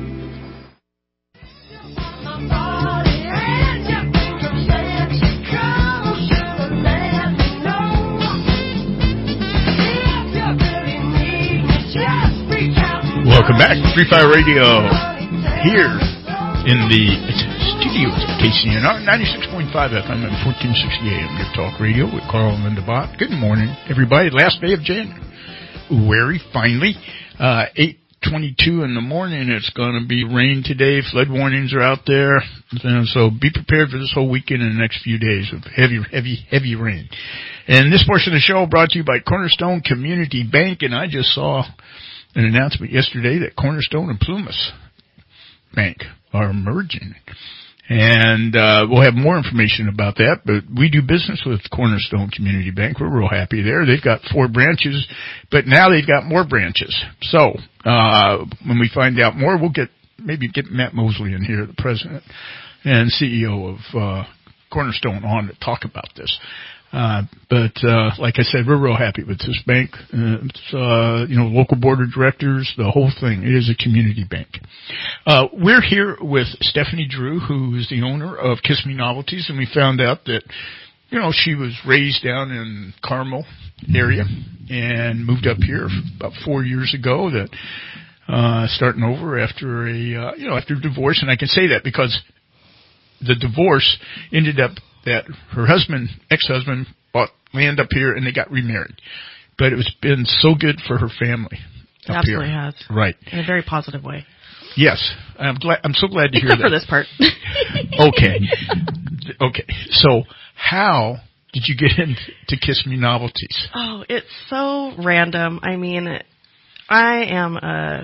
Welcome back to Free Fire Radio here in the studios of KCNR 96.5 FM and 1460 AM. Your talk radio with Carl and Linda Bott. Good morning, everybody. Last day of January, finally. 8:22 in the morning. It's going to be rain today. Flood warnings are out there. So be prepared for this whole weekend and the next few days of heavy rain. And this portion of the show brought to you by Cornerstone Community Bank. And I just saw an announcement yesterday that Cornerstone and Plumas Bank are merging. And we'll have more information about that, but we do business with Cornerstone Community Bank. We're real happy there. They've got 4 branches, but now they've got more branches. So when we find out more, we'll get Matt Mosley in here, the president and CEO of Cornerstone, on to talk about this. But like I said, we're real happy with this bank. It's, local board of directors, the whole thing. It is a community bank. We're here with Stephanie Drew, who is the owner of Kiss Me Novelties, and we found out that, she was raised down in Carmel area and moved up here about 4 years ago, that, starting over after after divorce. And I can say that because the divorce ended up that her ex-husband, bought land up here and they got remarried. But it's been so good for her family It up absolutely here. has. Right. In a very positive way. Yes. I'm so glad to hear that. Except for this part. Okay. So how did you get into Kiss Me Novelties? Oh, it's so random. I mean, I've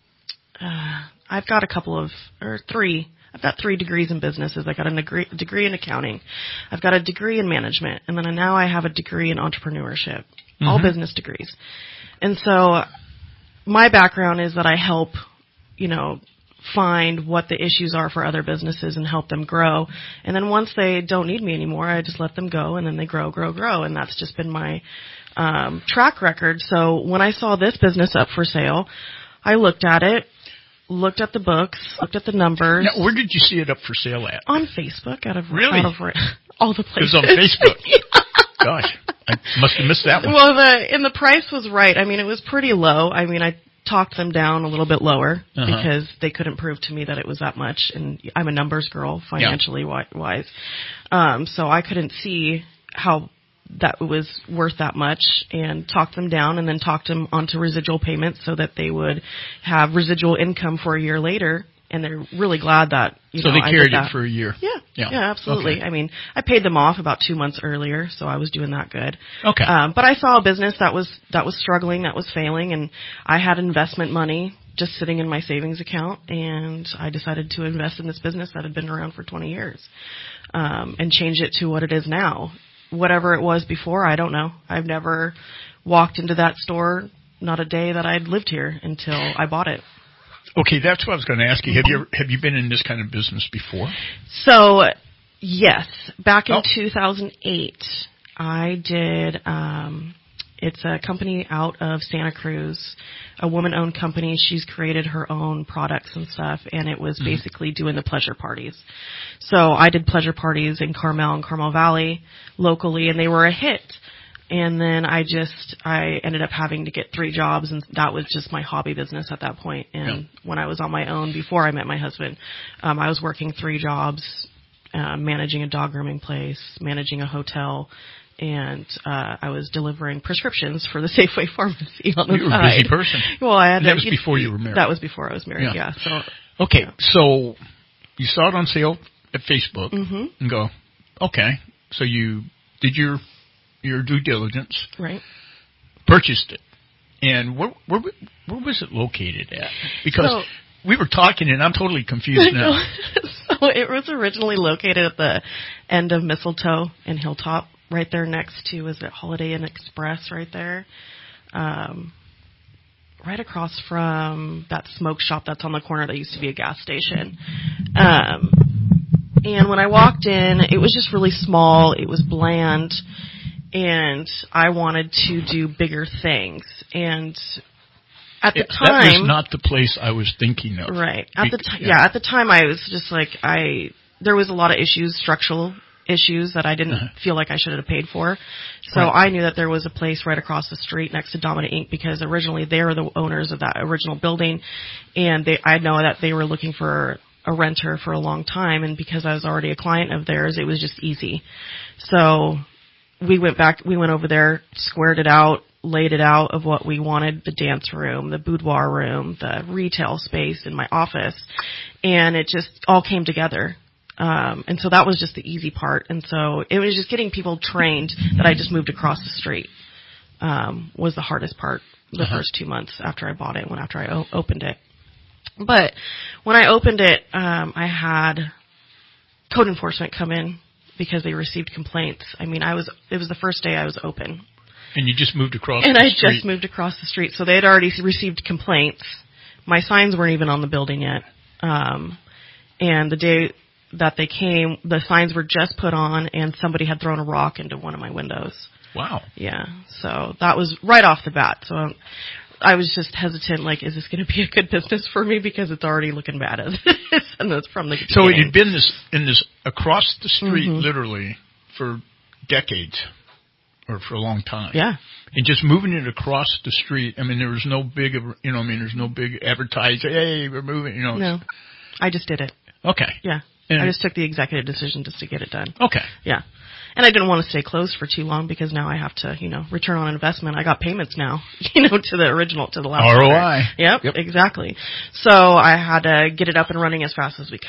got I've got 3 degrees in businesses. I got a degree in accounting. I've got a degree in management. And then now I have a degree in entrepreneurship. All business degrees. And so my background is that I help, find what the issues are for other businesses and help them grow. And then once they don't need me anymore, I just let them go, and then they grow. And that's just been my track record. So when I saw this business up for sale, I looked at it, looked at the books, looked at the numbers. Now, where did you see it up for sale at? On Facebook, really? All the places. It was on Facebook. Gosh, I must have missed that one. Well, the price was right. I mean, it was pretty low. I mean, I talked them down a little bit lower because they couldn't prove to me that it was that much. And I'm a numbers girl, financially wise. So I couldn't see how that was worth that much, and talked them down, and then talked them onto residual payments so that they would have residual income for a year later. And they're really glad that, So they carried it for a year. Yeah, absolutely. Okay. I mean, I paid them off about 2 months earlier, so I was doing that good. Okay. But I saw a business that was struggling, that was failing, and I had investment money just sitting in my savings account, and I decided to invest in this business that had been around for 20 years, and change it to what it is now. Whatever it was before, I don't know. I've never walked into that store, not a day that I'd lived here until I bought it. Okay, that's what I was going to ask you. Have you been in this kind of business before? So, yes. Back in 2008, I did, it's a company out of Santa Cruz, a woman-owned company. She's created her own products and stuff, and it was basically doing the pleasure parties. So I did pleasure parties in Carmel and Carmel Valley locally, and they were a hit. And then I ended up having to get 3 jobs, and that was just my hobby business at that point. And when I was on my own, before I met my husband, I was working 3 jobs, managing a dog grooming place, managing a hotel, and I was delivering prescriptions for the Safeway pharmacy on the side. You were a busy person. Well, that was before you were married. That was before I was married, yeah. So okay, so you saw it on sale at Facebook and go, okay, so you did your due diligence, right? Purchased it, and where was it located at? Because we were talking, and I'm totally confused now. So it was originally located at the end of Mistletoe and Hilltop, right there next to, is it Holiday Inn Express, right there, right across from that smoke shop that's on the corner that used to be a gas station. And when I walked in, it was just really small. It was bland. And I wanted to do bigger things. And at the time, that was not the place I was thinking of. Right. At the time I was just like, there was a lot of issues, structural issues that I didn't feel like I should have paid for. So I knew that there was a place right across the street next to Dominant Inc. because originally they were the owners of that original building, and I know that they were looking for a renter for a long time, and because I was already a client of theirs, it was just easy. So we went over there, squared it out, laid it out of what we wanted, the dance room, the boudoir room, the retail space in my office, and it just all came together. And so that was just the easy part. And so it was just getting people trained that I just moved across the street, was the hardest part the first 2 months after I bought it, after I opened it. But when I opened it, I had code enforcement come in because they received complaints. I mean, it was the first day I was open. And you just moved across the street. And I just moved across the street. So they had already received complaints. My signs weren't even on the building yet. And the day that they came, the signs were just put on, and somebody had thrown a rock into one of my windows. Wow. Yeah. So that was right off the bat. So I was just hesitant, like, is this going to be a good business for me? Because it's already looking bad as it is. And that's from the beginning. So it had been in this across the street, literally, for decades, or for a long time. Yeah. And just moving it across the street, I mean, there was no big, there's no big advertising, hey, we're moving, No. I just did it. Okay. Yeah. I just took the executive decision just to get it done. Okay. Yeah. And I didn't want to stay closed for too long because now I have to, return on investment. I got payments now, to the last ROI. Yep, exactly. So I had to get it up and running as fast as we could.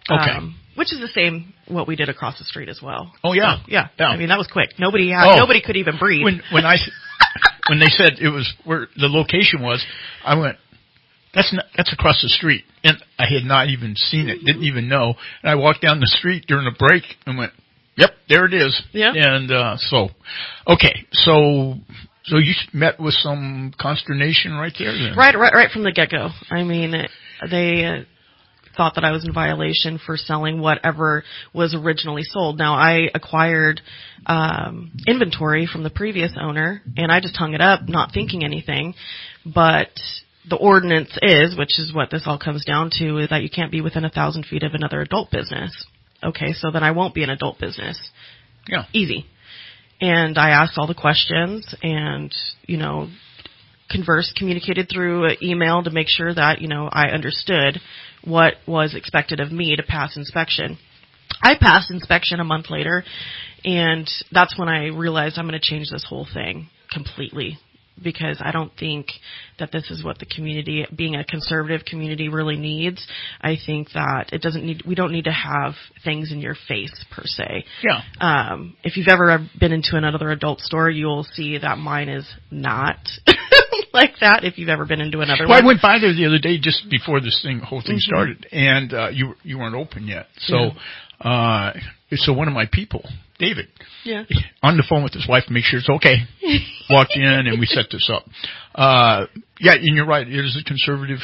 Okay. Which is the same what we did across the street as well. Oh yeah. So, yeah. Yeah. I mean, that was quick. Nobody could even breathe. When they said it was where the location was, I went, that's across the street. And I had not even seen it, didn't even know. And I walked down the street during a break and went, yep, there it is. Yeah. And okay. So you met with some consternation right there then? Right from the get-go. I mean, they thought that I was in violation for selling whatever was originally sold. Now, I acquired inventory from the previous owner, and I just hung it up, not thinking anything. But the ordinance is, which is what this all comes down to, is that you can't be within 1,000 feet of another adult business. Okay, so then I won't be an adult business. Yeah. Easy. And I asked all the questions and, communicated through email to make sure that, I understood what was expected of me to pass inspection. I passed inspection a month later, and that's when I realized I'm going to change this whole thing completely, because I don't think that this is what the community, being a conservative community, really needs. I think that we don't need to have things in your face per se. Yeah. If you've ever been into another adult store, you'll see that mine is not like that. If you've ever been into another one. I went by there the other day just before whole thing started, and you weren't open yet. So, so one of my people, David, on the phone with his wife to make sure it's okay, walked in and we set this up. Yeah, and you're right. It is a conservative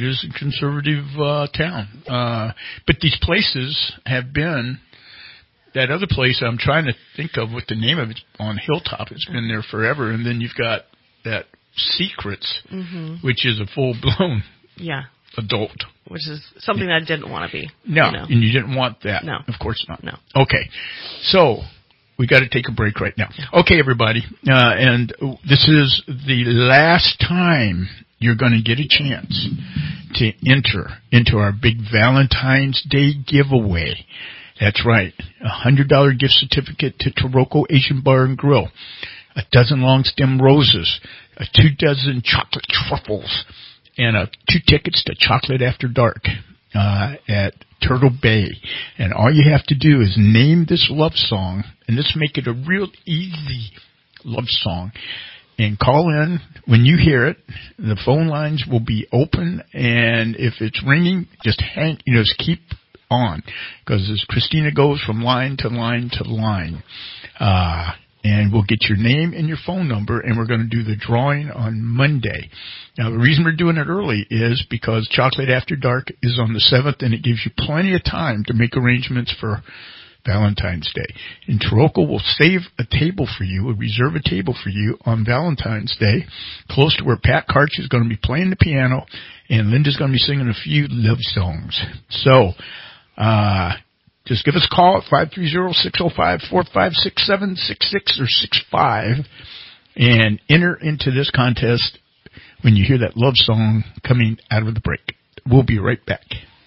town. But these places have been. That other place I'm trying to think of what the name of it on Hilltop. It's been there forever, and then you've got that Secrets, which is a full-blown adult. Which is something that I didn't want to be. No, and you didn't want that. No. Of course not. No. Okay, so we got to take a break right now. Okay, everybody, and this is the last time you're going to get a chance to enter into our big Valentine's Day giveaway. That's right, $100 gift certificate to Taroko Asian Bar and Grill, 12 long stem roses, 24 chocolate truffles, and 2 tickets to Chocolate After Dark at Turtle Bay. And all you have to do is name this love song, and let's make it a real easy love song. And call in when you hear it. The phone lines will be open, and if it's ringing, just keep on, because as Christina goes from line to line to line, and we'll get your name and your phone number, and we're going to do the drawing on Monday. Now, the reason we're doing it early is because Chocolate After Dark is on the 7th, and it gives you plenty of time to make arrangements for Valentine's Day. And Taroko will save a table for you, will reserve a table for you on Valentine's Day, close to where Pat Karch is going to be playing the piano, and Linda's going to be singing a few love songs. So, just give us a call at 530-605-4567-66 or 65 and enter into this contest when you hear that love song coming out of the break. We'll be right back.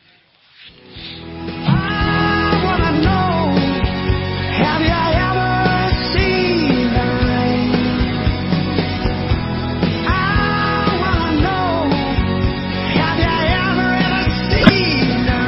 I wanna know, have you ever seen the rain? I wanna know, have you ever seen the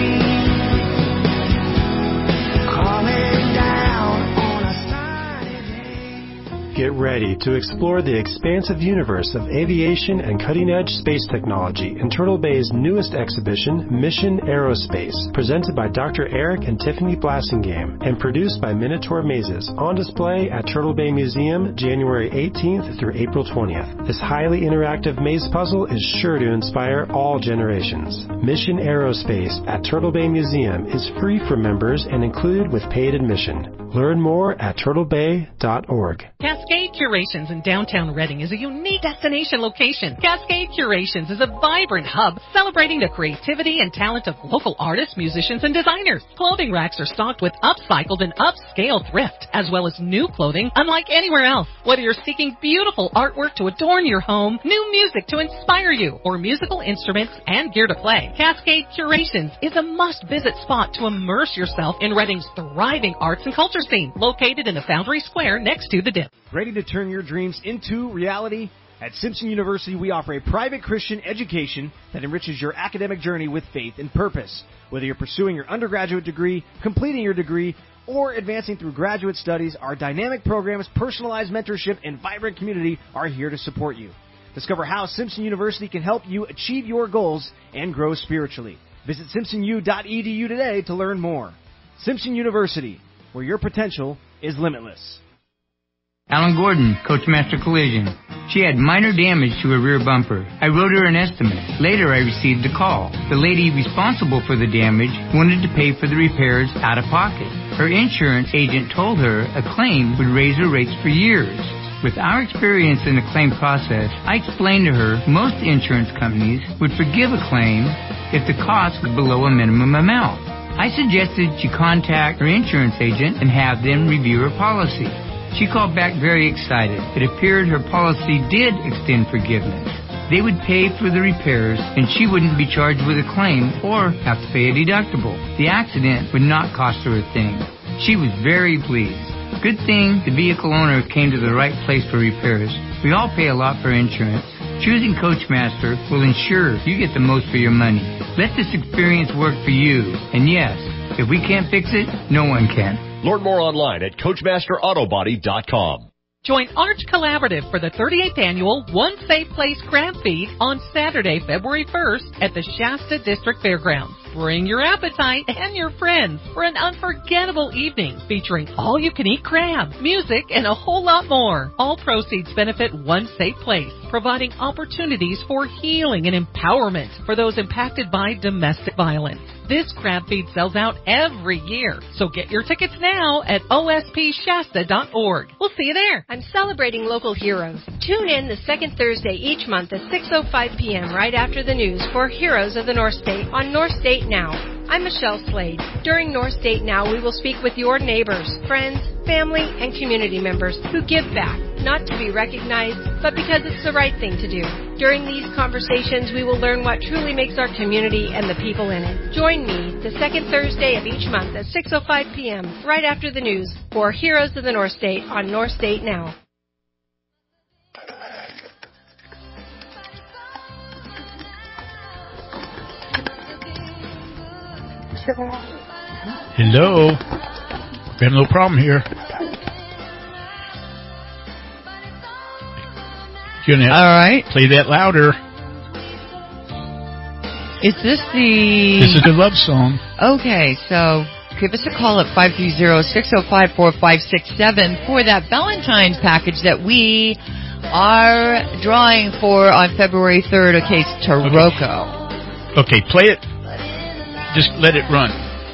rain coming down on a sunny day? Get ready to explore the expansive universe of aviation and cutting-edge space technology in Turtle Bay's newest exhibition, Mission Aerospace, presented by Dr. Eric and Tiffany Blassingame and produced by Minotaur Mazes, on display at Turtle Bay Museum January 18th through April 20th. This highly interactive maze puzzle is sure to inspire all generations. Mission Aerospace at Turtle Bay Museum is free for members and included with paid admission. Learn more at turtlebay.org. Cascade Curations in downtown Reading is a unique destination location. Cascade Curations is a vibrant hub celebrating the creativity and talent of local artists, musicians, and designers. Clothing racks are stocked with upcycled and upscale thrift, as well as new clothing unlike anywhere else. Whether you're seeking beautiful artwork to adorn your home, new music to inspire you, or musical instruments and gear to play, Cascade Curations is a must-visit spot to immerse yourself in Reading's thriving arts and culture scene, located in the Foundry Square next to the Dip. Ready to turn your dreams into reality? At Simpson University, we offer a private Christian education that enriches your academic journey with faith and purpose. Whether you're pursuing your undergraduate degree, completing your degree, or advancing through graduate studies, our dynamic programs, personalized mentorship, and vibrant community are here to support you. Discover how Simpson University can help you achieve your goals and grow spiritually. Visit simpsonu.edu today to learn more. Simpson University, where your potential is limitless. Alan Gordon, Coachmaster Collision. She had minor damage to her rear bumper. I wrote her an estimate. Later, I received a call. The lady responsible for the damage wanted to pay for the repairs out of pocket. Her insurance agent told her a claim would raise her rates for years. With our experience in the claim process, I explained to her most insurance companies would forgive a claim if the cost was below a minimum amount. I suggested she contact her insurance agent and have them review her policy. She called back very excited. It appeared her policy did extend forgiveness. They would pay for the repairs, and she wouldn't be charged with a claim or have to pay a deductible. The accident would not cost her a thing. She was very pleased. Good thing the vehicle owner came to the right place for repairs. We all pay a lot for insurance. Choosing Coachmaster will ensure you get the most for your money. Let this experience work for you. And yes, if we can't fix it, no one can. Learn more online at CoachmasterAutobody.com. Join Arch Collaborative for the 38th annual One Safe Place Crab Feed on Saturday, February 1st at the Shasta District Fairgrounds. Bring your appetite and your friends for an unforgettable evening featuring all-you-can-eat crab, music, and a whole lot more. All proceeds benefit One Safe Place, providing opportunities for healing and empowerment for those impacted by domestic violence. This crab feed sells out every year, so get your tickets now at ospshasta.org. We'll see you there. I'm celebrating local heroes. Tune in the second Thursday each month at 6:05 p.m. right after the news for Heroes of the North State on North State Now. I'm Michelle Slade. During North State Now, we will speak with your neighbors, friends, family, and community members who give back, not to be recognized, but because it's the right thing to do. During these conversations, we will learn what truly makes our community and the people in it. Join me the second Thursday of each month at 6:05 p.m. right after the news for Heroes of the North State on North State Now. Hello. We have no problem here. All right. Play that louder. Is this the... This is the love song. Okay, so give us a call at 530-605-4567 for that Valentine's package that we are drawing for on February 3rd, a case Taroko. Okay, play it. Just let it run.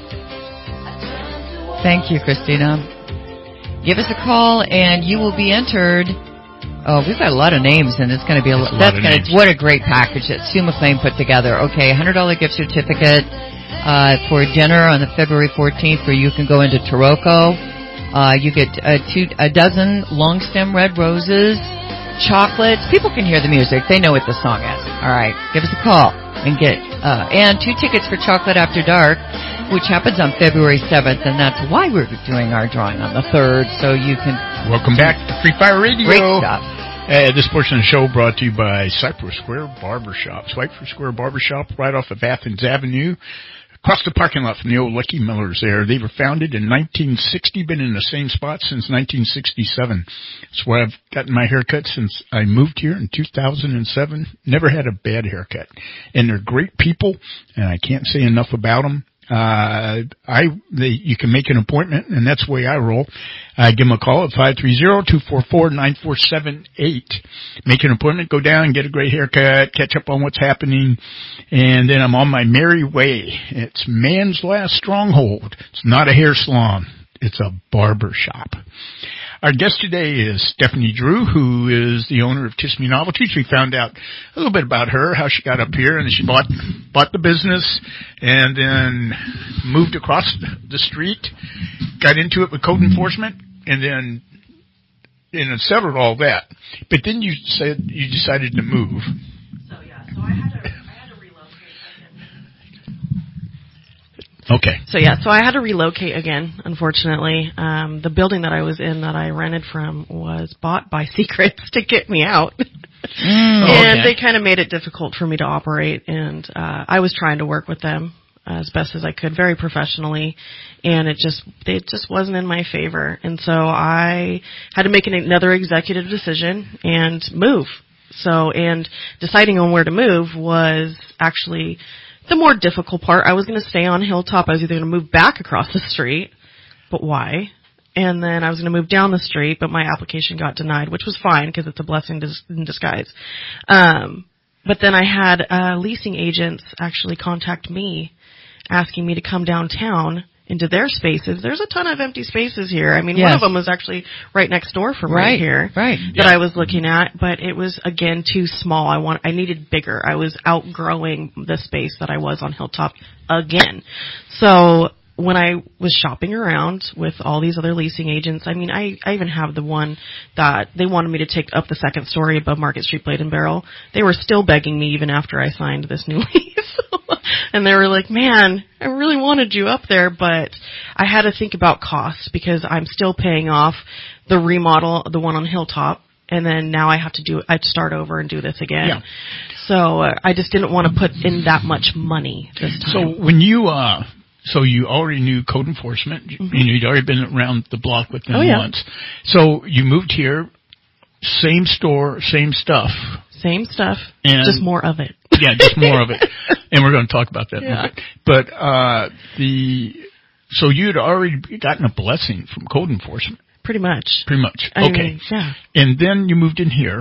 Thank you, Christina. Give us a call and you will be entered. Oh, we've got a lot of names, and it's going to be what a great package that Sue McLean put together. Okay, $100 gift certificate for dinner on the February 14th, where you can go into Taroko. You get a dozen long stem red roses, chocolates. People can hear the music; they know what the song is. All right, give us a call and get and 2 tickets for Chocolate After Dark, which happens on February 7th, and that's why we're doing our drawing on the 3rd. So you can welcome back to Free Fire Radio. Great stuff. This portion of the show brought to you by Cypress Square Barbershop. Cypress Square Barbershop, right off of Athens Avenue, across the parking lot from the old Lucky Millers there. They were founded in 1960, been in the same spot since 1967. That's where I've gotten my haircut since I moved here in 2007. Never had a bad haircut. And they're great people, and I can't say enough about them. You can make an appointment, and that's the way I roll. Give them a call at 530-244-9478. Make an appointment, go down, get a great haircut, catch up on what's happening, and then I'm on my merry way. It's man's last stronghold. It's not a hair salon. It's a barber shop. Our guest today is Stephanie Drew, who is the owner of Tismi Novelties. We found out a little bit about her, how she got up here, and she bought the business and then moved across the street, got into it with code enforcement, and then settled all that. But then you said you decided to move. So I had to relocate. Okay. So I had to relocate again, unfortunately. The building that I was in that I rented from was bought by Secrets to get me out. And they kind of made it difficult for me to operate, and I was trying to work with them as best as I could, very professionally, and it just wasn't in my favor. And so I had to make another executive decision and move. So, and deciding on where to move was actually the more difficult part. I was going to stay on Hilltop. I was either going to move back across the street, but why? And then I was going to move down the street, but my application got denied, which was fine because it's a blessing in disguise. But then I had leasing agents actually contact me asking me to come downtown into their spaces. There's a ton of empty spaces here. I mean, one of them was actually right next door from right here that I was looking at, but it was, again, too small. I needed bigger. I was outgrowing the space that I was on Hilltop again. So when I was shopping around with all these other leasing agents, I mean, I even have the one that they wanted me to take up the second story above Market Street Blade and Barrel. They were still begging me even after I signed this new lease. And they were like, man, I really wanted you up there, but I had to think about costs because I'm still paying off the remodel, the one on Hilltop, and then now I have to start over and do this again. Yeah. So I just didn't want to put in that much money this time. So when you so you already knew code enforcement, and you'd already been around the block with them once. So you moved here, same store, same stuff. Same stuff, just more of it. Yeah, just more of it. And we're going to talk about that in a bit. But so you had already gotten a blessing from code enforcement. Pretty much. Okay. mean, yeah. And then you moved in here,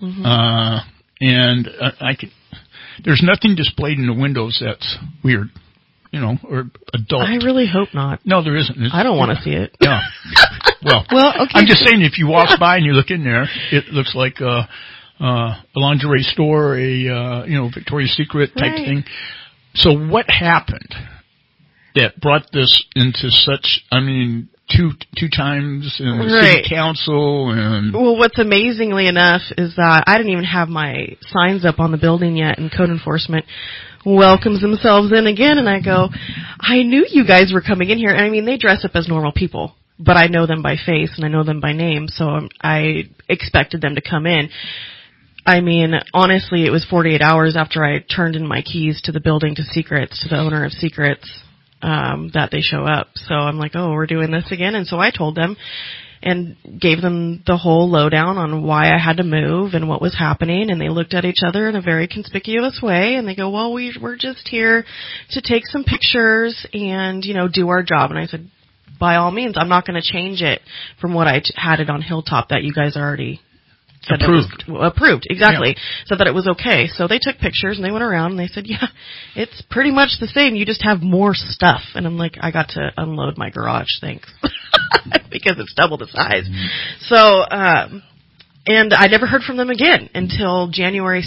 and there's nothing displayed in the windows that's weird. Or adult. I really hope not. No, there isn't. I don't want to see it. Yeah. Well, okay. I'm just saying, if you walk by and you look in there, it looks like a lingerie store, Victoria's Secret type thing. So what happened that brought this into such? I mean, two times in the city council and. Well, what's amazingly enough is that I didn't even have my signs up on the building yet, and code enforcement welcomes themselves in again, and I go, I knew you guys were coming in here. And I mean, they dress up as normal people, but I know them by face and I know them by name, so I expected them to come in. I mean, honestly, it was 48 hours after I turned in my keys to the building to Secrets, to the owner of Secrets, that they show up. So I'm like, oh, we're doing this again. And so I told them and gave them the whole lowdown on why I had to move and what was happening. And they looked at each other in a very conspicuous way. And they go, well, we're just here to take some pictures and, do our job. And I said, by all means, I'm not going to change it from what I had it on Hilltop that you guys already said approved, exactly. Yeah. So that it was okay. So they took pictures and they went around and they said, yeah, it's pretty much the same. You just have more stuff. And I'm like, I got to unload my garage, thanks. Because it's double the size. So, and I never heard from them again until January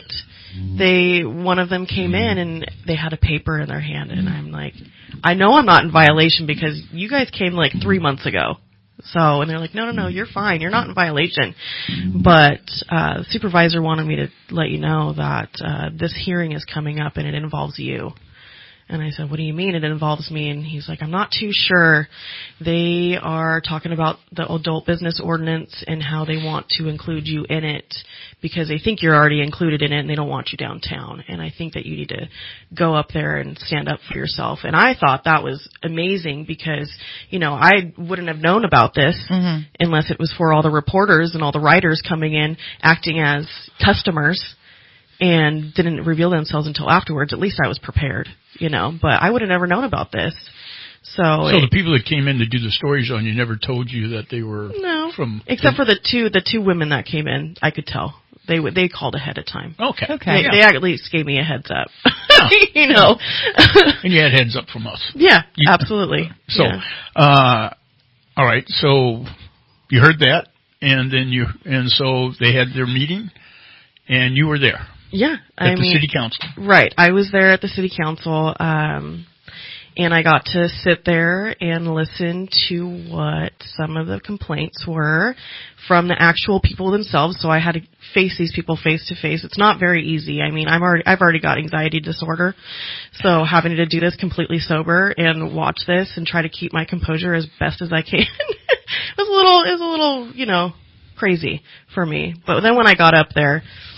2nd. One of them came in and they had a paper in their hand, and I'm like, I know I'm not in violation because you guys came like 3 months ago. So, and they're like, no, you're fine. You're not in violation. But the supervisor wanted me to let you know that this hearing is coming up and it involves you. And I said, what do you mean it involves me? And he's like, I'm not too sure. They are talking about the adult business ordinance and how they want to include you in it because they think you're already included in it and they don't want you downtown. And I think that you need to go up there and stand up for yourself. And I thought that was amazing because, I wouldn't have known about this unless it was for all the reporters and all the writers coming in acting as customers and didn't reveal themselves until afterwards. At least I was prepared, but I would have never known about this. So the people that came in to do the stories on you never told you that they were except for the two women that came in, I could tell. They called ahead of time. Okay. They at least gave me a heads up. Yeah. And you had heads up from us. Yeah, absolutely. So, all right. So you heard that, and so they had their meeting, and you were there. Yeah, at the city council. Right, I was there at the city council, and I got to sit there and listen to what some of the complaints were from the actual people themselves. So I had to face these people face to face. It's not very easy. I mean, I've already got anxiety disorder, so having to do this completely sober and watch this and try to keep my composure as best as I can is a little, crazy for me. But then when I got up there,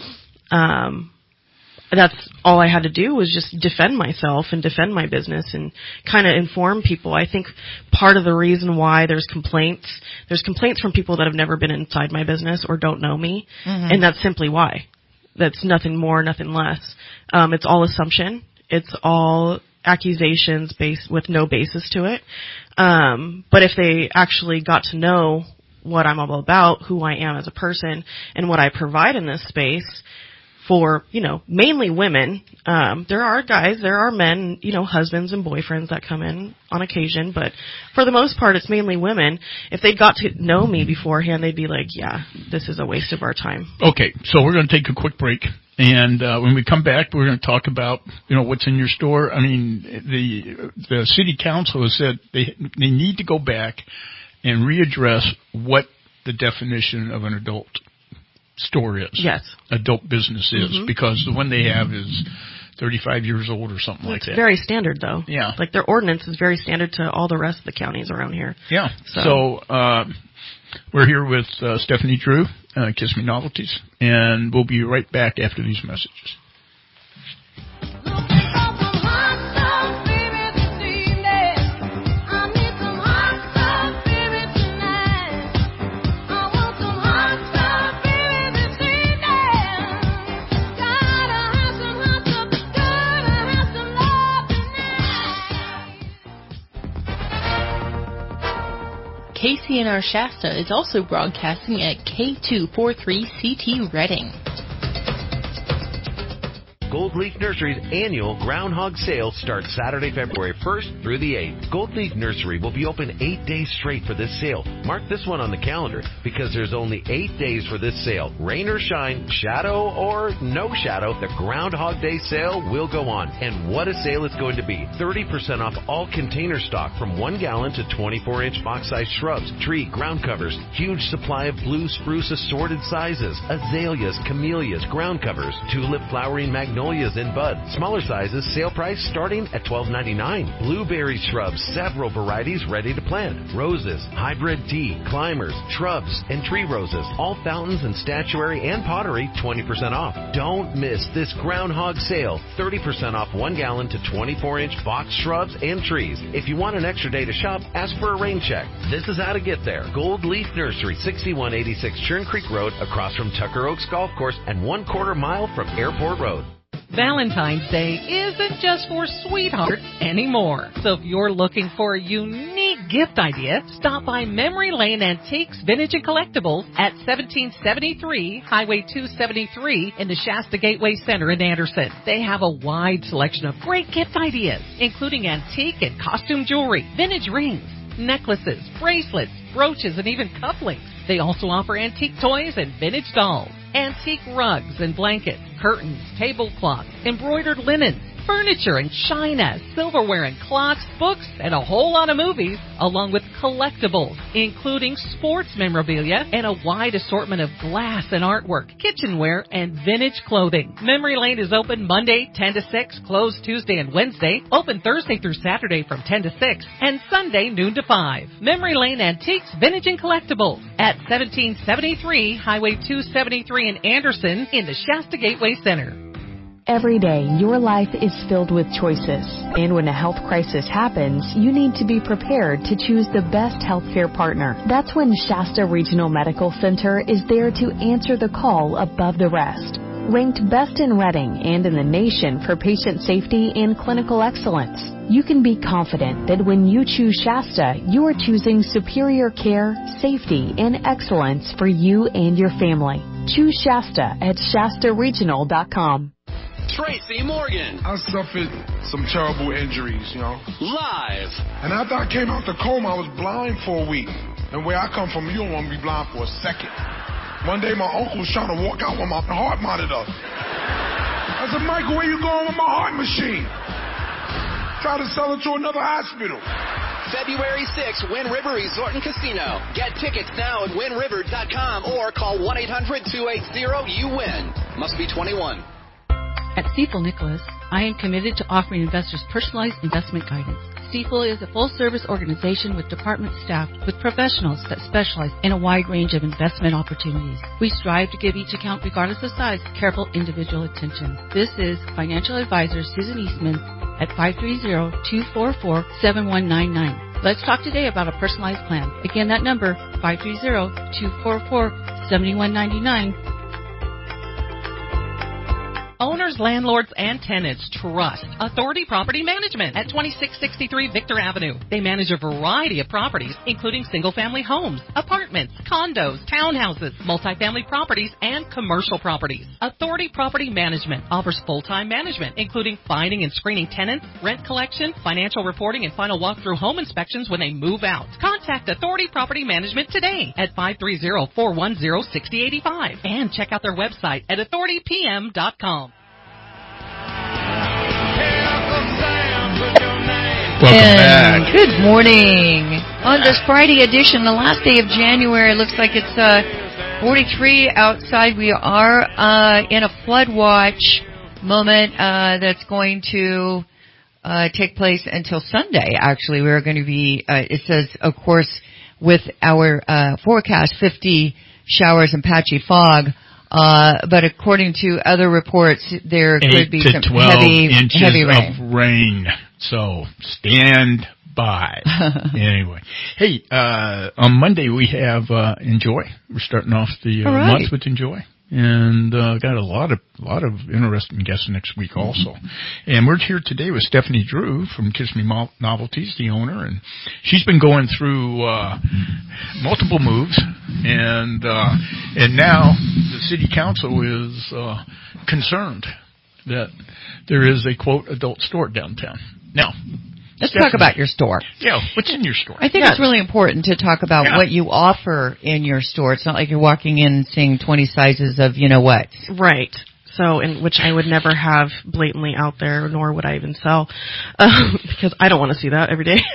that's all I had to do was just defend myself and defend my business and kind of inform people. I think part of the reason why there's complaints from people that have never been inside my business or don't know me, and that's simply why. That's nothing more, nothing less. It's all assumption. It's all accusations based with no basis to it. But if they actually got to know what I'm all about, who I am as a person, and what I provide in this space for, mainly women. There are guys, there are men, husbands and boyfriends that come in on occasion, but for the most part, it's mainly women. If they got to know me beforehand, they'd be like, yeah, this is a waste of our time. Okay, so we're going to take a quick break. And when we come back, we're going to talk about, what's in your store. I mean, the city council has said they need to go back and readdress what the definition of an adult store is. Yes. Adult business is, because the one they have is 35 years old or something like that. It's very standard, though. Yeah. Like, their ordinance is very standard to all the rest of the counties around here. Yeah. So we're here with Stephanie Drew, Kiss Me Novelties, and we'll be right back after these messages. KCNR Shasta is also broadcasting at K243CT Reading. Gold Leaf Nursery's annual Groundhog Sale starts Saturday, February 1st through the 8th. Gold Leaf Nursery will be open 8 days straight for this sale. Mark this one on the calendar because there's only 8 days for this sale. Rain or shine, shadow or no shadow, the Groundhog Day sale will go on. And what a sale it's going to be. 30% off all container stock from 1 gallon to 24-inch box-sized shrubs, tree, ground covers, huge supply of blue spruce assorted sizes, azaleas, camellias, ground covers, tulip, flowering magnolias in bud. Smaller sizes, sale price starting at $12.99. Blueberry shrubs, several varieties ready to plant. Roses, hybrid tea, climbers, shrubs, and tree roses. All fountains and statuary and pottery 20% off. Don't miss this Groundhog Sale. 30% off 1 gallon to 24-inch box shrubs and trees. If you want an extra day to shop, ask for a rain check. This is how to get there. Gold Leaf Nursery, 6186 Churn Creek Road, across from Tucker Oaks Golf Course and 1/4 mile from Airport Road. Valentine's Day isn't just for sweethearts anymore. So if you're looking for a unique gift idea, stop by Memory Lane Antiques, Vintage and Collectibles at 1773 Highway 273 in the Shasta Gateway Center in Anderson. They have a wide selection of great gift ideas, including antique and costume jewelry, vintage rings, necklaces, bracelets, brooches, and even cufflinks. They also offer antique toys and vintage dolls, antique rugs and blankets, curtains, tablecloths, embroidered linens, furniture and china, silverware and clocks, books, and a whole lot of movies, along with collectibles, including sports memorabilia and a wide assortment of glass and artwork, kitchenware, and vintage clothing. Memory Lane is open Monday 10 to 6, closed Tuesday and Wednesday, open Thursday through Saturday from 10 to 6, and Sunday noon to 5. Memory Lane Antiques, Vintage and Collectibles at 1773 Highway 273 in Anderson in the Shasta Gateway Center. Every day, your life is filled with choices. And when a health crisis happens, you need to be prepared to choose the best healthcare partner. That's when Shasta Regional Medical Center is there to answer the call above the rest. Ranked best in Reading and in the nation for patient safety and clinical excellence, you can be confident that when you choose Shasta, you are choosing superior care, safety, and excellence for you and your family. Choose Shasta at shastaregional.com. Tracy Morgan. I suffered some terrible injuries, Live. And after I came out the coma, I was blind for a week. And where I come from, you don't want to be blind for a second. One day, my uncle was trying to walk out with my heart monitor. I said, Michael, where you going with my heart machine? Try to sell it to another hospital. February 6th, Wind River Resort and Casino. Get tickets now at windriver.com or call 1-800-280-YOU-WIN. Must be 21. At Stifel Nicholas, I am committed to offering investors personalized investment guidance. Stifel is a full-service organization with department staff with professionals that specialize in a wide range of investment opportunities. We strive to give each account, regardless of size, careful individual attention. This is financial advisor Susan Eastman at 530-244-7199. Let's talk today about a personalized plan. Again, that number, 530-244-7199. Owners, landlords, and tenants trust Authority Property Management at 2663 Victor Avenue. They manage a variety of properties, including single-family homes, apartments, condos, townhouses, multifamily properties, and commercial properties. Authority Property Management offers full-time management, including finding and screening tenants, rent collection, financial reporting, and final walkthrough home inspections when they move out. Contact Authority Property Management today at 530-410-6085 and check out their website at authoritypm.com. Welcome back. Good morning. On this Friday edition, the last day of January, it looks like it's 43 outside. We are in a flood watch moment that's going to take place until Sunday. Actually, we're going to be, it says, of course, with our forecast, 50 showers and patchy fog. But according to other reports, there could be some 12 heavy rain. of rain. So stand by. Anyway, hey, on Monday we have Enjoy. We're starting off the month with Enjoy, and got a lot of interesting guests next week also. And we're here today with Stephanie Drew from Kiss Me Novelties, the owner, and she's been going through multiple moves, and now the city council is concerned that there is a quote adult store downtown. Now, let's talk about your store. Yeah, what's in your store? I think it's really important to talk about what you offer in your store. It's not like you're walking in and seeing 20 sizes of you know what. Right. So, in which I would never have blatantly out there, nor would I even sell, because I don't want to see that every day.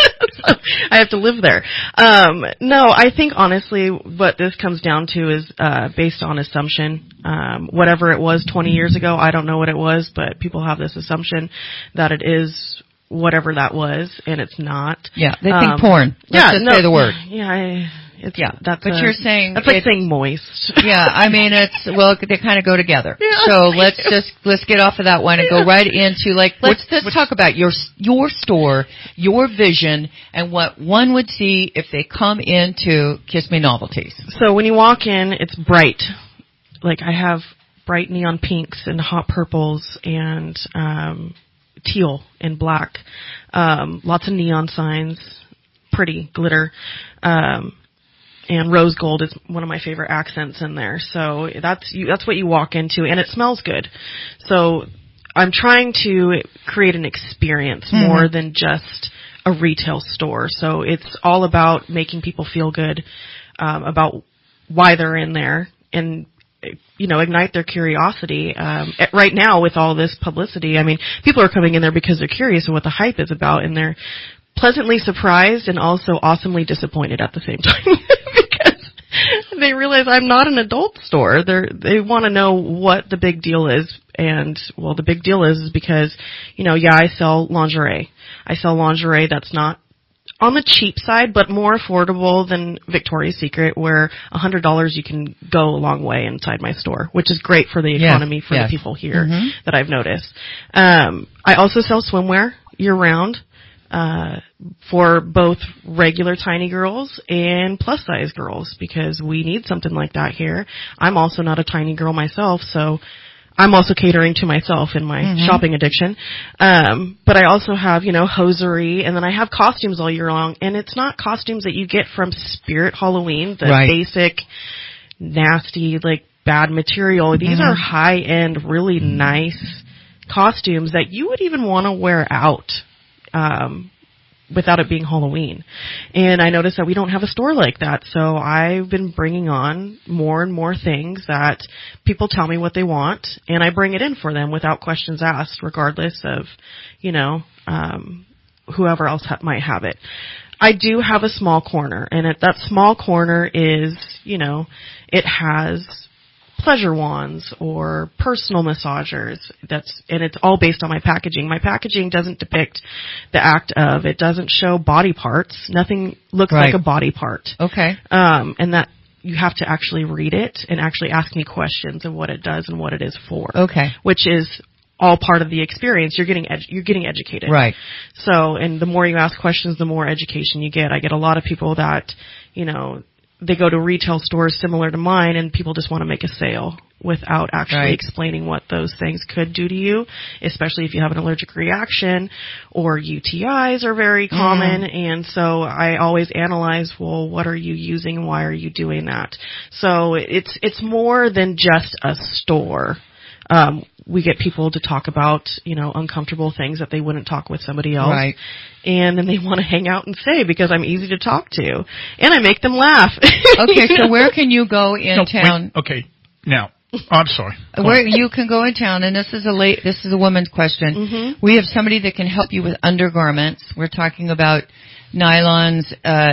I have to live there. No, I think honestly what this comes down to is based on assumption. Whatever it was 20 years ago, I don't know what it was, but people have this assumption that it is whatever that was, and it's not. Yeah, they think porn. Let's just say the word. Yeah, but you're saying that's like saying moist. Yeah, I mean they kind of go together. Yeah. So let's get off of that one and go right into let's talk about your store, your vision, and what one would see if they come into Kiss Me Novelties. So when you walk in, it's bright. Like I have bright neon pinks and hot purples and teal and black. Lots of neon signs, pretty glitter. And rose gold is one of my favorite accents in there. So that's what you walk into, and it smells good. So I'm trying to create an experience more than just a retail store. So it's all about making people feel good about why they're in there and ignite their curiosity. Right now with all this publicity, I mean, people are coming in there because they're curious of what the hype is about, and they're pleasantly surprised and also awesomely disappointed at the same time because they realize I'm not an adult store. They want to know what the big deal is. And, well, the big deal is because, I sell lingerie. I sell lingerie that's not on the cheap side, but more affordable than Victoria's Secret, where $100 you can go a long way inside my store, which is great for the economy for the people here that I've noticed. I also sell swimwear year-round. For both regular tiny girls and plus size girls, because we need something like that here. I'm also not a tiny girl myself, so I'm also catering to myself in my shopping addiction. But I also have, hosiery, and then I have costumes all year long, and it's not costumes that you get from Spirit Halloween, the basic, nasty, bad material. These are high-end, really nice costumes that you would even want to wear out. Without it being Halloween. And I noticed that we don't have a store like that. So I've been bringing on more and more things that people tell me what they want, and I bring it in for them without questions asked, regardless of, whoever else might have it. I do have a small corner, and that small corner is, it has pleasure wands or personal massagers. And it's all based on my packaging. My packaging doesn't depict the act of. It doesn't show body parts. Nothing looks like a body part. Okay. And that you have to actually read it and actually ask me questions of what it does and what it is for. Okay. Which is all part of the experience. You're getting educated. Right. So, and the more you ask questions, the more education you get. I get a lot of people that, they go to retail stores similar to mine and people just want to make a sale without actually explaining what those things could do to you, especially if you have an allergic reaction, or UTIs are very common. And so I always analyze, well, what are you using and why are you doing that? So it's more than just a store. We get people to talk about, uncomfortable things that they wouldn't talk with somebody else. Right. And then they want to hang out and say, because I'm easy to talk to. And I make them laugh. Okay, so where can you go in town? Wait, okay, now, I'm sorry. Where you can go in town, and this is a woman's question. Mm-hmm. We have somebody that can help you with undergarments. We're talking about nylons,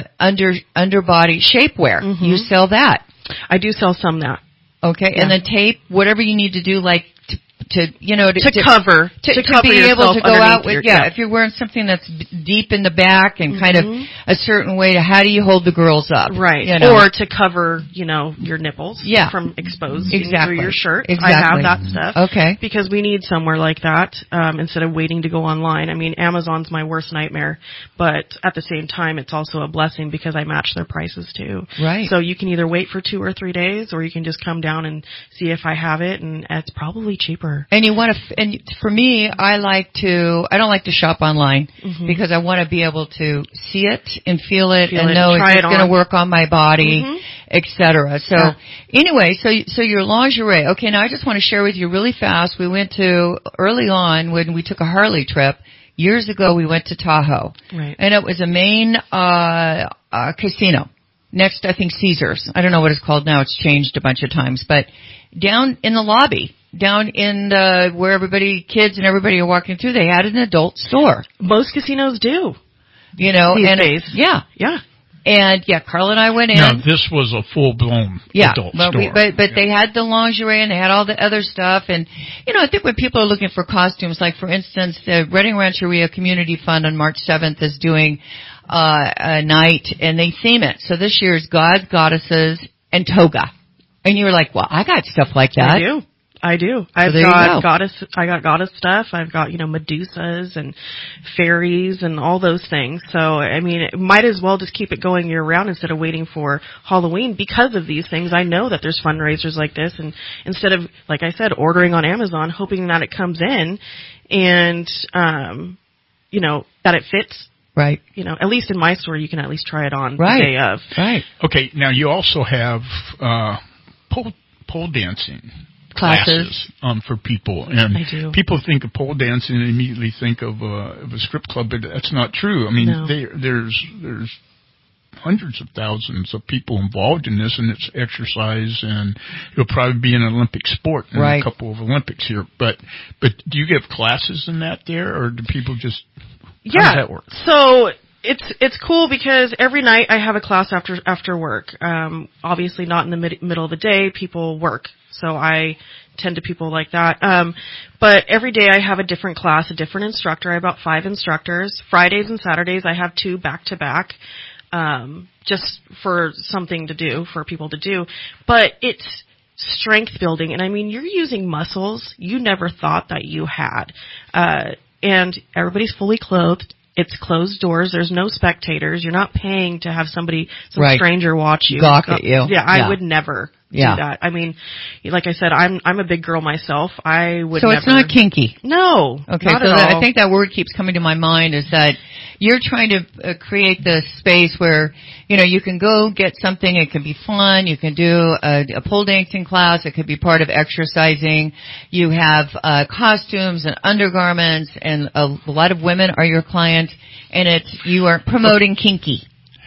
underbody shapewear. Mm-hmm. You sell that. I do sell some that. Okay, Yeah. and then tape, whatever you need to do, like to cover be able to go out with, yeah. if you're wearing something that's deep in the back and kind of a certain way to, how do you hold the girls up? Right. Or to cover, your nipples from exposed through your shirt. Exactly. I have that stuff. Okay. Because we need somewhere like that, instead of waiting to go online. I mean, Amazon's my worst nightmare, but at the same time, it's also a blessing because I match their prices too. Right. So you can either wait for 2 or 3 days, or you can just come down and see if I have it, and it's probably cheaper. And you want to, and for me, I don't like to shop online because I want to be able to see it and feel it and know it's going to work on my body, etc. So anyway, so your lingerie. Okay, now I just want to share with you really fast. We went to, early on when we took a Harley trip, years ago we went to Tahoe. Right. And it was a main casino. Next, I think Caesars. I don't know what it's called now. It's changed a bunch of times. But down in the lobby, down in where kids and everybody are walking through, they had an adult store. Most casinos do. These days. Yeah. And Carla and I went in. No, this was a full-blown adult store. But they had the lingerie and they had all the other stuff. And, I think when people are looking for costumes, like for instance, the Redding Rancheria Community Fund on March 7th is doing a night, and they theme it. So this year's gods, goddesses, and toga. And you were like, well, I got stuff like that. I do. I've got goddess. I got goddess stuff. I've got Medusas and fairies and all those things. So I mean, it might as well just keep it going year round instead of waiting for Halloween because of these things. I know that there's fundraisers like this, and instead of, like I said, ordering on Amazon, hoping that it comes in, and that it fits. Right. At least in my store, you can at least try it on the day of. Right. Okay. Now you also have pole dancing classes for people, and I do. People think of pole dancing and immediately think of a strip club, but that's not true. I mean, there's hundreds of thousands of people involved in this, and it's exercise, and it'll probably be an Olympic sport in a couple of Olympics here. But do you give classes in that there, or do people just? How does that work? So it's cool because every night I have a class after work. Obviously not in the middle of the day. People work, so I tend to people like that. But every day I have a different class, a different instructor. I have about 5 instructors. Fridays and Saturdays I have 2 back to back, just for something to do for people to do. But it's strength building, and I mean you're using muscles you never thought that you had. And everybody's fully clothed. It's closed doors. There's no spectators. You're not paying to have some stranger watch you. Gawk at you. Yeah, I would never do that. I mean, like I said, I'm a big girl myself. I would never. So it's not kinky? No. Okay, not so at all. I think that word keeps coming to my mind is that you're trying to create this space where, you can go get something. It can be fun. You can do a pole dancing class. It could be part of exercising. You have costumes and undergarments, and a lot of women are your clients, and you are promoting kinky.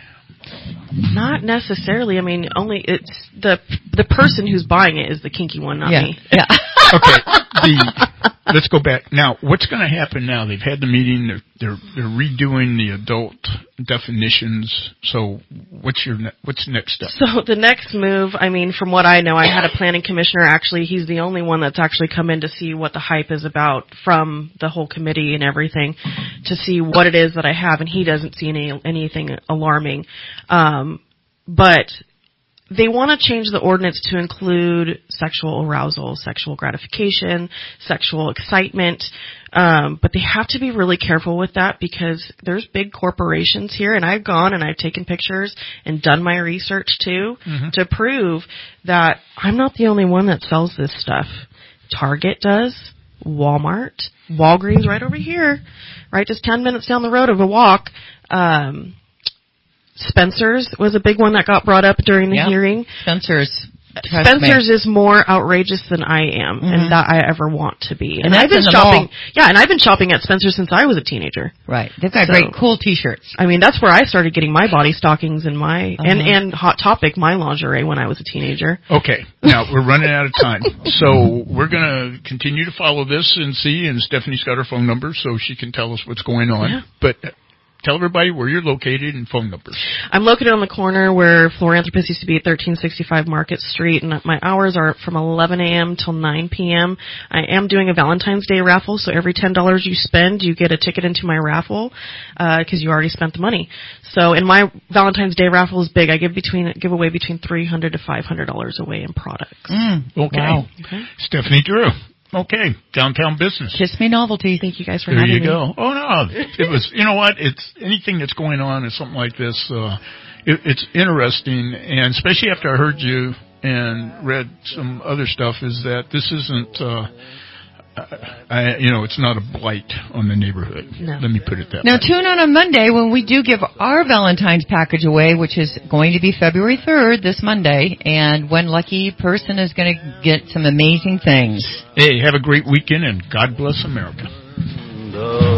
Not necessarily. I mean, only it's the person who's buying it is the kinky one, not me. Yeah. Okay. Let's go back now. What's going to happen now? They've had the meeting. They're redoing the adult definitions. So what's next step? So the next move, I mean, from what I know, I had a planning commissioner. Actually, he's the only one that's actually come in to see what the hype is about from the whole committee and everything, to see what it is that I have, and he doesn't see anything alarming. But they want to change the ordinance to include sexual arousal, sexual gratification, sexual excitement. But they have to be really careful with that, because there's big corporations here, and I've gone and I've taken pictures and done my research too, to prove that I'm not the only one that sells this stuff. Target does, Walmart, Walgreens right over here, right just 10 minutes down the road of a walk. Spencer's was a big one that got brought up during the hearing. Spencer's is more outrageous than I am, and that I ever want to be. And I've been in the shopping. mall. Yeah, and I've been shopping at Spencer's since I was a teenager. Right. They've got great, cool T-shirts. I mean, that's where I started getting my body stockings and my and Hot Topic, my lingerie when I was a teenager. Okay, now we're running out of time, so we're going to continue to follow this and see. And Stephanie's got her phone number, so she can tell us what's going on. Yeah. But tell everybody where you're located and phone numbers. I'm located on the corner where Floranthropist used to be at 1365 Market Street, and my hours are from 11 a.m. till 9 p.m. I am doing a Valentine's Day raffle, so every $10 you spend, you get a ticket into my raffle, because you already spent the money. So, and my Valentine's Day raffle is big. I give away between $300 to $500 away in products. Okay. Wow. Stephanie Drew. Okay, downtown business. Kiss me novelty. Thank you guys for there having you me. go. Oh no, it was. You know what? It's anything that's going on or something like this. It's interesting, and especially after I heard you and read some other stuff, is that this isn't. It's not a blight on the neighborhood. No. Let me put it that Now way. tune in on Monday when we do give our Valentine's package away, which is going to be February 3rd, this Monday, and one lucky person is going to get some amazing things. Hey, have a great weekend, and God bless America.